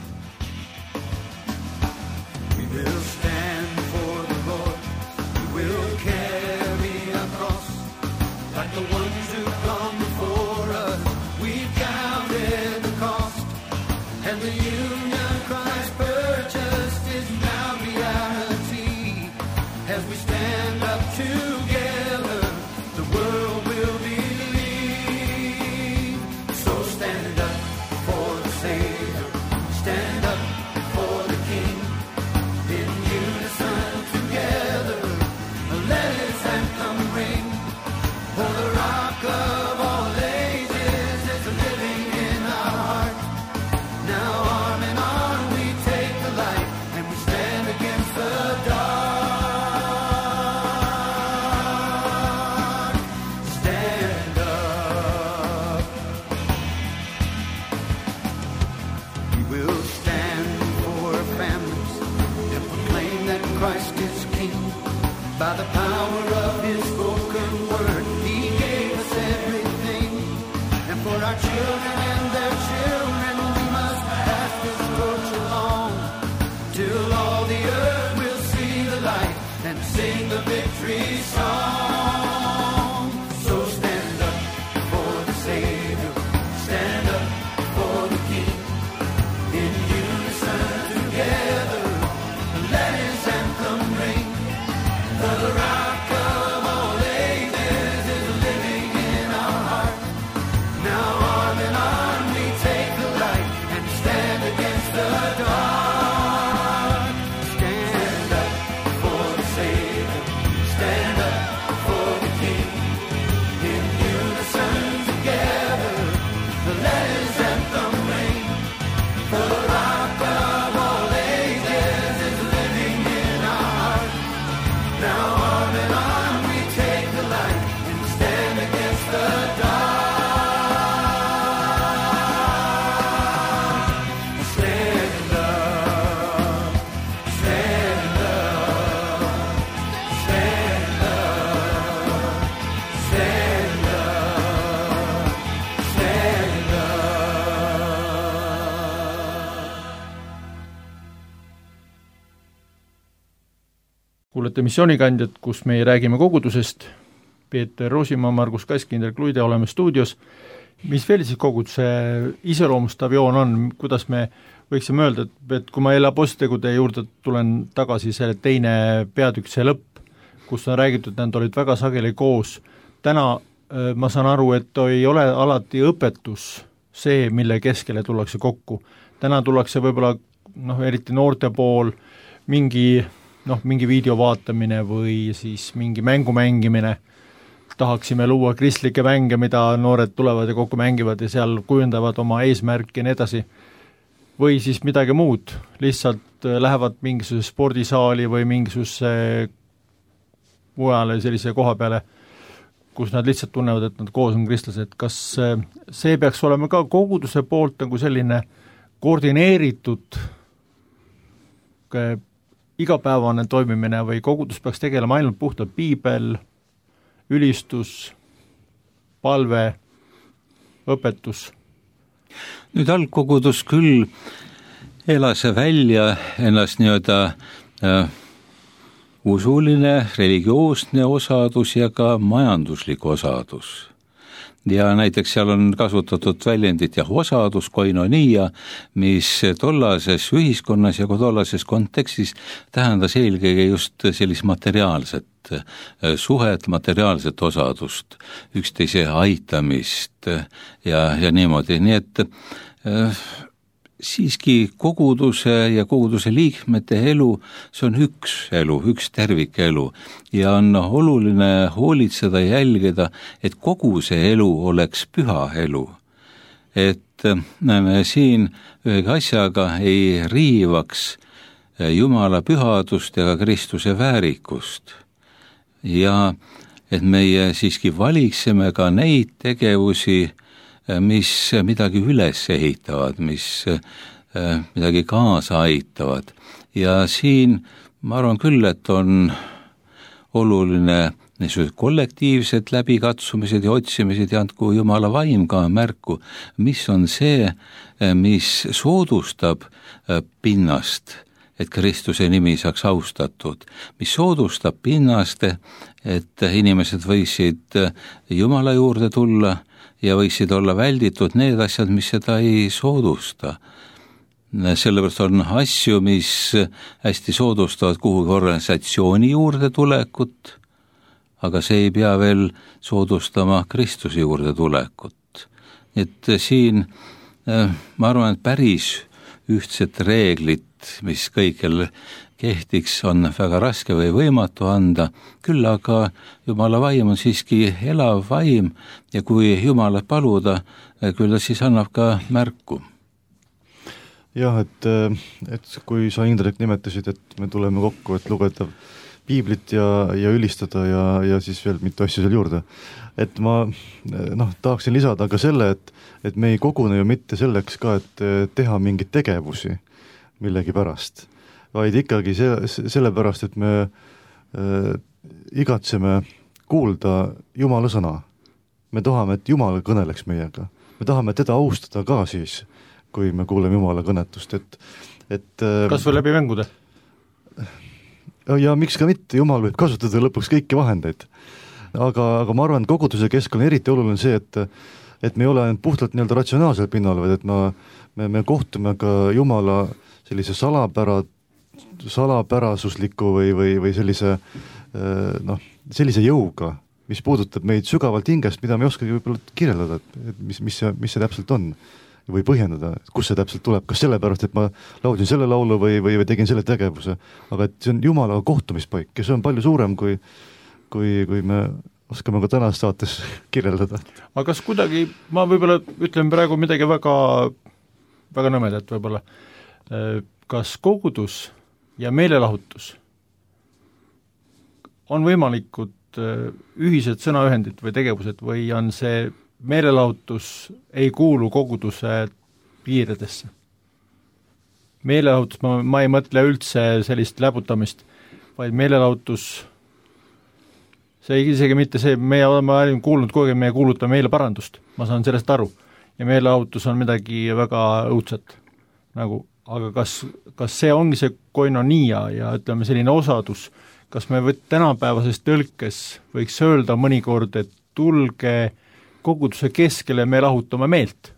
S5: Let
S2: olete missioonikandjad, kus me räägime kogudusest, Peeter Roosimaa, Margus Kask, Indrek Luide, oleme stuudios. Mis veel siis koguduse iseloomustav joon on, kuidas me võiksime öelda, et kui ma jälle apostlitegude juurde tulen tagasi, selle teine peatükk, see lõpp, kus on räägitud, et nad olid väga sageli koos. Täna ma saan aru, et ei ole alati õpetus see, mille keskele tullakse kokku. Täna tullakse võib-olla, noh, eriti noorte pool, mingi, noh, mingi video vaatamine või siis mingi mängu mängimine. Tahaksime luua kristlikke mänge, mida noored tulevad ja kokku mängivad ja seal kujundavad oma eesmärki ja nii edasi. Või siis midagi muud, lihtsalt lähevad mingisuguse spordisaali või mingisuguse mujale sellise koha peale, kus nad lihtsalt tunnevad, et nad koos on kristlased. Kas see peaks olema ka koguduse poolt nagu selline koordineeritud igapäevane toimimine või kogudus peaks tegelema ainult puhtalt piibel, ülistus, palve, õpetus?
S4: Nüüd algkogudus küll elas välja ennast nii-öelda äh, usuline, religioosne osadus ja ka majanduslik osadus. Ja näiteks seal on kasutatud väljendit ja osadus, koinonia, mis tollases ühiskonnas ja tollases kontekstis tähendas eelkõige just sellist materiaalset suhet, materiaalset osadust, üksteise aitamist ja, ja niimoodi. Nii et äh, siiski koguduse ja koguduse liikmete elu, see on üks elu, üks tervikelu ja on oluline hoolitseda ja jälgida, et kogu see elu oleks püha elu. Et me siin ühegi asjaga ei riivaks Jumala pühadust ja ka Kristuse väärikust. Ja et meie siiski valiksime ka neid tegevusi, mis midagi üles ehitavad, mis midagi kaasa aitavad. Ja siin ma arvan küll, et on oluline niisugused kollektiivsed läbikatsumised ja otsimised ja andku Jumala vaim ka märku, mis on see, mis soodustab pinnast, et Kristuse nimi saaks austatud, mis soodustab pinnast, et inimesed võisid Jumala juurde tulla ja võisid olla välditud need asjad, mis seda ei soodusta. Sellepärast on asju, mis hästi soodustavad kuhugi organisatsiooni juurde tulekut, aga see ei pea veel soodustama Kristuse juurde tulekut. Et siin ma arvan, et päris ühtset reeglit, mis kõigil kehtiks, on väga raske või võimatu anda, küll aga Jumala vaim on siiski elav vaim ja kui Jumala paluda, küll ta siis annab ka märku.
S3: Jah, et, et kui sa, Indrek, nimetasid, et me tuleme kokku, et lugeda piiblit ja, ja ülistada ja, ja siis veel mitu asju seal juurde. Et ma noh, tahaksin lisada ka selle, et, et me ei kogune ju mitte selleks ka, et teha mingeid tegevusi millegi pärast, vaid ikkagi see, sellepärast, et me äh, igatseme kuulda Jumala sõna. Me tahame, et Jumal kõneleks meiega. Me tahame teda austada ka siis, kui me kuuleme Jumala kõnetust. Et, et, äh,
S2: kas või läbi mängude?
S3: Ja miks ka mitte, Jumal võib kasutada lõpuks kõiki vahendeid. Aga, aga ma arvan, et koguduse keskel on eriti oluline see, et, et me ei ole puhtalt nii-öelda ratsionaalsel pinnal, vaid et ma, me, me kohtume ka Jumala sellise salapära, salapärasusliku või, või, või sellise, noh, sellise jõuga, mis puudutab meid sügavalt hingest, mida me ei oskagi võib-olla kirjeldada, et mis, mis, see, mis see täpselt on või põhjendada, kus see täpselt tuleb, kas sellepärast, et ma laulsin selle laulu või, või, või tegin selle tegevuse, aga et see on Jumalaga kohtumispaik ja see on palju suurem, kui, kui, kui me oskame ka tänast saates kirjeldada.
S2: aga kas kuidagi, ma võib-olla ütlen praegu midagi väga, väga nõmedat võib-olla, kas kogudus ja meelelahutus on võimalikud ühised sõnaühendid või tegevused või on see meelelahutus ei kuulu koguduse piiridesse? Meelelahutus, ma, ma ei mõtle üldse sellist läbutamist, vaid meelelahutus, see isegi mitte see, meie oleme kuulnud kogu aeg, meie kuulutame meile parandust, ma saan sellest aru, ja meelelahutus on midagi väga õudset, nagu aga kas, kas see ongi see koinonia ja ütleme selline osadus, kas me võt, tänapäevases tõlkes võiks öelda mõnikord, et tulge koguduse keskele, me lahutame meelt?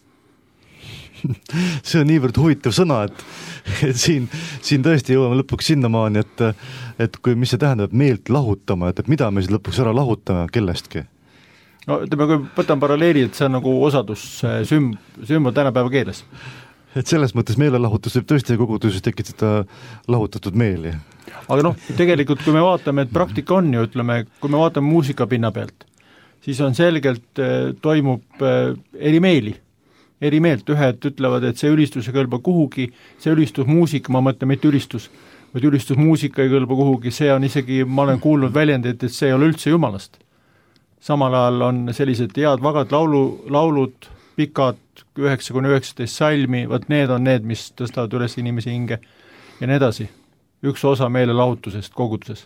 S3: See on niivõrd huvitav sõna, et, et siin, siin tõesti jõuame lõpuks sinnamaani, et, et kui, mis see tähendab, et meelt lahutama, et, et mida me siis lõpuks ära lahutame kellestki?
S2: No ütleme, kui võtan paralleeli, et see on nagu osadus süm-, sümbol tänapäeva keeles.
S3: Et selles mõttes meelelahutus võib tõesti koguduses tekitada lahutatud meeli.
S2: Aga noh, tegelikult kui me vaatame, et praktika on ju, ütleme, kui me vaatame muusika pinna pealt, siis on selgelt, toimub eri meeli. eri meelt, ühed ütlevad, et see ülistus ei kõlba kuhugi, see ülistusmuusika, ma mõtlen mitte ülistus, vaid ülistusmuusika ei kõlba kuhugi, see on isegi, ma olen kuulnud väljendit, et see ei ole üldse jumalast. Samal ajal on sellised head vagad laulu, laulud, pikad, üheksa kuni üheksateist salmi, vaat need on need, mis tõstavad üles inimesi hinge ja nii edasi. Üks osa meelelahutusest koguduses.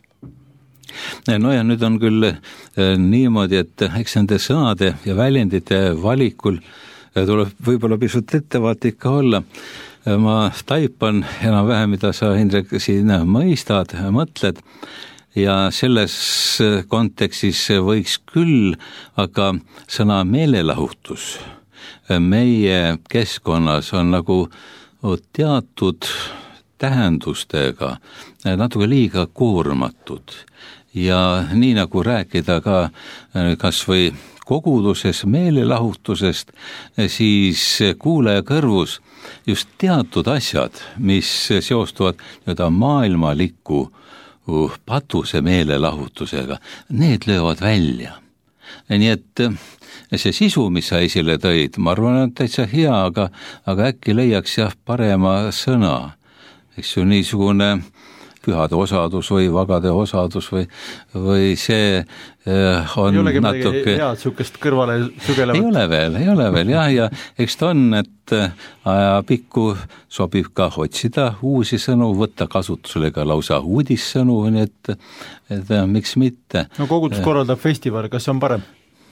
S4: No ja nüüd on küll niimoodi, et eks nende sõnade ja väljendite valikul tuleb võib-olla pisut ettevaatlik ka olla. Ma taipan enam-vähem, mida sa, Indrek, siin mõistad, mõtled, ja selles kontekstis võiks küll, aga sõna meelelahutus meie keskkonnas on nagu teatud tähendustega natuke liiga koormatud. Ja nii nagu rääkida ka kas või koguduses meelelahutusest, siis kuulaja kõrvus just teatud asjad, mis seostuvad nii-öelda maailmaliku patuse meelelahutusega, need löövad välja. Nii et see sisu, mis sa esile tõid, ma arvan, on täitsa hea, aga, aga äkki leiaks jah parema sõna. Eks ju niisugune pühade osadus või vagade osadus või, või see on
S2: ei
S4: natuke...
S2: head sukest kõrvale sügelevat.
S4: Ei ole veel, ei ole veel, jah, ja eks ta on, et ajapikku sobib ka otsida uusi sõnu, võtta kasutusele ka lausa uudissõnu, nii et, et miks mitte.
S2: No kogudus korraldab festival, kas see on parem?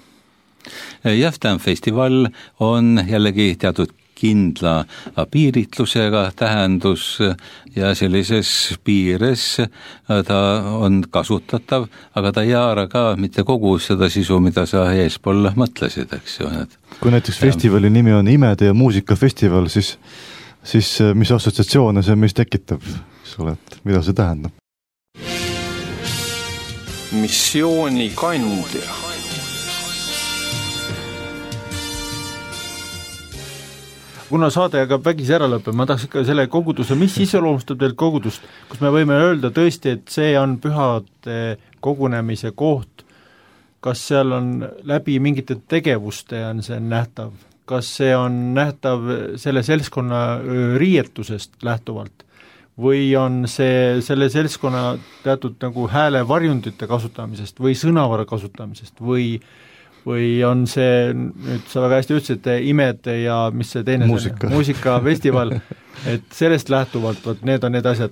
S4: Jah, tämän festival on jällegi teatud kindla piiritlusega tähendus ja sellises piires ta on kasutatav, aga ta ei haara ka mitte kogu seda sisu, mida sa eespool mõtlesid, eks ju.
S3: Kui näiteks festivali nimi on Imede ja muusikafestival, siis, siis mis assotsiatsioone see mis tekitab, mida see tähendab?
S1: Missioonikandja.
S2: Kuna saade hakkab vägisi ära lõppema, ma tahaks ikka selle koguduse, mis iseloomustab teil kogudust, kus me võime öelda tõesti, et see on pühade kogunemise koht, kas seal on läbi mingite tegevuste on see nähtav, kas see on nähtav selle seltskonna riietusest lähtuvalt või on see selle seltskonna teatud nagu hääle varjundite kasutamisest või sõnavara kasutamisest või või on see, nüüd sa väga hästi ütlesid, imede ja mis see teine
S3: muusika,
S2: muusikafestival, et sellest lähtuvalt, võt, need on need asjad.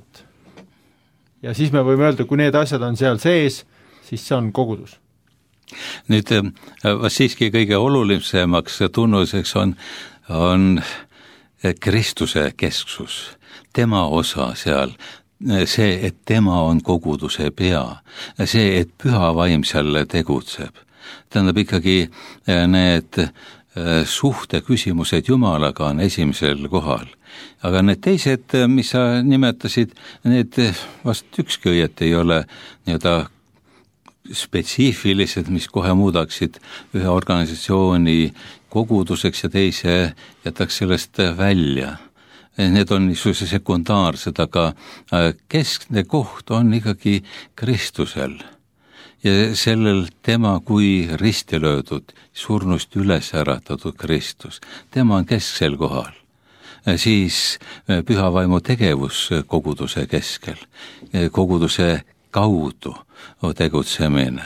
S2: Ja siis me võime öelda, kui need asjad on seal sees, siis see on kogudus.
S4: Nüüd siiski kõige olulisemaks tunnuseks on, on Kristuse kesksus, tema osa seal, see, et tema on koguduse pea, see, et püha vaim seal tegutseb. Tähendab ikkagi need suhteküsimused Jumalaga on esimesel kohal. Aga need teised, mis sa nimetasid, need vast ükski õiet ei ole nii-öelda spetsiifilised, mis kohe muudaksid ühe organisatsiooni koguduseks ja teise jätaks sellest välja. Need on niisuguse sekundaarsed, aga keskne koht on ikkagi Kristusel. Ja sellel tema kui risti löödud, surnust üles äratatud Kristus, tema on kesksel kohal. Siis püha vaimu tegevus koguduse keskel, koguduse kaudu tegutsemine.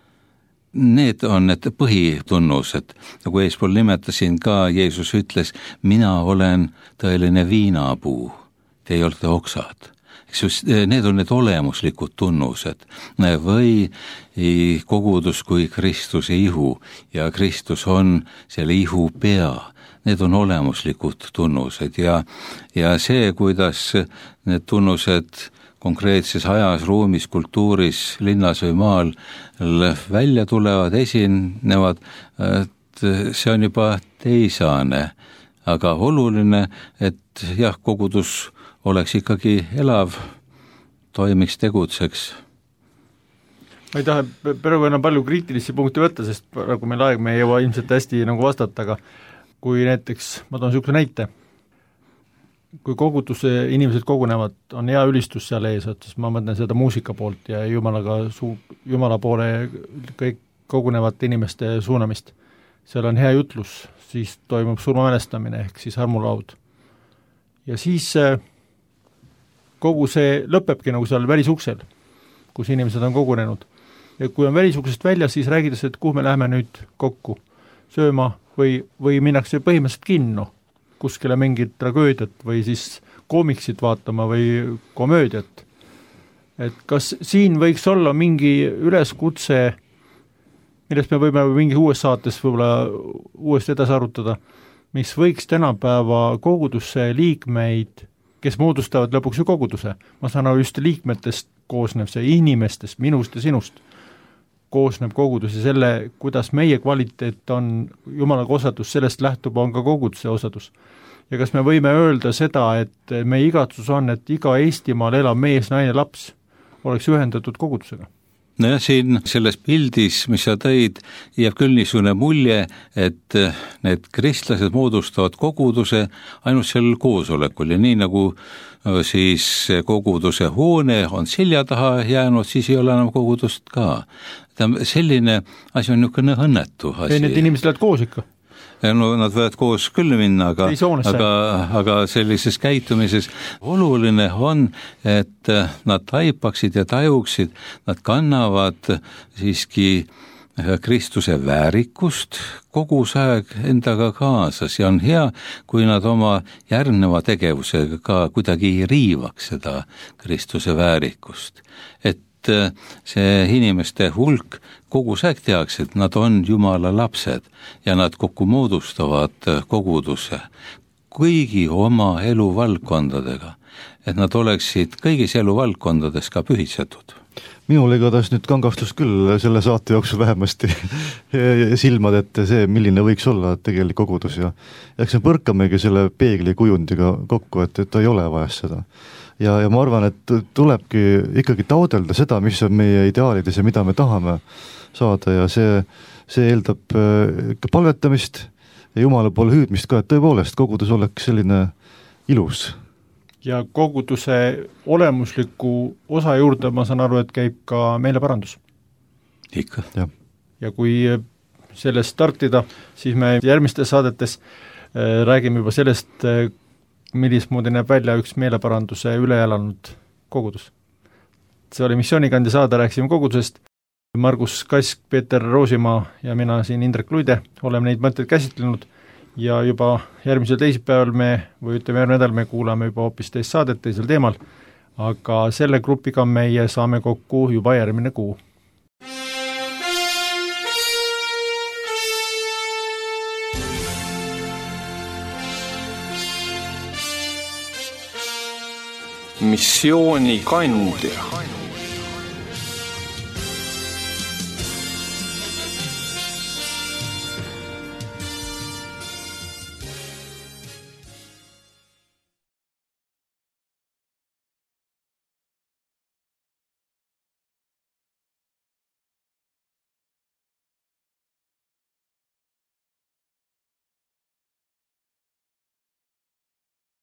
S4: Need on need põhitunnused, nagu eespool nimetasin ka, Jeesus ütles, mina olen tõeline viinapuu, te ei olete oksad. Need on need olemuslikud tunnused või kogudus kui Kristuse ihu ja Kristus on selle ihu pea. Need on olemuslikud tunnused ja, ja see, kuidas need tunnused konkreetses ajas, ruumis, kultuuris, linnas või maal välja tulevad, esinevad, et see on juba teisane, aga oluline, et jah, kogudus oleks ikkagi elav, toimiks, tegutseks.
S2: Ma ei taha praegu enam palju kriitilisi punkte võtta, sest praegu meil aeg me ei jõua ilmselt hästi nagu vastata, aga kui näiteks, ma toon niisuguse näite, kui koguduse inimesed kogunevad, on hea ülistus seal ees, siis ma mõtlen seda muusika poolt ja jumalaga suu, jumala poole kõik kogunevate inimeste suunamist. Seal on hea jutlus, siis toimub surmamälestamine ehk siis armulaud. Ja siis kogu see lõpebki nagu seal välisuksel, kus inimesed on kogunenud. Ja kui on välisuksest välja, siis räägides, et kuhu me läheme nüüd kokku sööma või, või minnakse põhimõtteliselt kinno, kuskile mingit tragöödiat või siis koomiksit vaatama või komöödiat. Et kas siin võiks olla mingi üleskutse, millest me võime mingi uues saates võib-olla uuesti edasi arutada, mis võiks tänapäeva kogudusse liikmeid, kes moodustavad lõpuks ju koguduse. Ma saan aru, just liikmetest koosneb see inimestest, minust ja sinust koosneb kogudus ja selle, kuidas meie kvaliteet on jumalaga osadus, sellest lähtub on ka koguduse osadus. Ja kas me võime öelda seda, et meie igatsus on, et iga Eestimaal elav mees, naine, laps oleks ühendatud kogudusega?
S4: No ja siin selles pildis, mis sa tõid, jääb küll niisugune mulje, et need kristlased moodustavad koguduse ainult sel koosolekul ja nii nagu siis koguduse hoone on selja taha jäänud, siis ei ole enam kogudust ka. Selline asi on niisugune õnnetu asi.
S2: Ei, need inimesed lähevad koos ikka.
S4: No nad võivad koos küll minna, aga, aga, aga sellises käitumises oluline on, et nad taipaksid ja tajuksid, nad kannavad siiski Kristuse väärikust kogu aeg endaga kaasas ja on hea, kui nad oma järgneva tegevusega ka kuidagi ei riivaks seda Kristuse väärikust. Et see inimeste hulk kogu aeg tehakse, et nad on Jumala lapsed ja nad kokku moodustavad koguduse kõigi oma eluvaldkondadega, et nad oleksid kõigis eluvaldkondades ka pühitsetud.
S3: Minul igatahes nüüd kangastus küll selle saate jooksul vähemasti silmad, et see, milline võiks olla tegelik kogudus ja eks me põrkamegi selle peegli kujundiga kokku, et, et ei ole vaja seda. Ja, ja ma arvan, et tulebki ikkagi taodelda seda, mis on meie ideaalides ja mida me tahame saada ja see, see eeldab ikka palvetamist ja Jumala poole hüüdmist ka, et tõepoolest kogudus oleks selline ilus.
S2: Ja koguduse olemusliku osa juurde ma saan aru, et käib ka meeleparandus.
S4: Ikka.
S3: Ja.
S2: ja kui sellest startida, siis me järgmistes saadetes äh, räägime juba sellest, äh, millismoodi näeb välja üks meeleparanduse üle elanud kogudus. See oli Missioonikandi saade, rääkisime kogudusest. Margus Kask, Peeter Roosimaa ja mina siin Indrek Luide oleme neid mõtteid käsitlenud ja juba järgmisel teisipäeval me, või ütleme järgmine nädal me kuulame juba hoopis teist saadet teisel teemal, aga selle grupiga meie saame kokku juba järgmine kuu.
S1: Missioonikandja.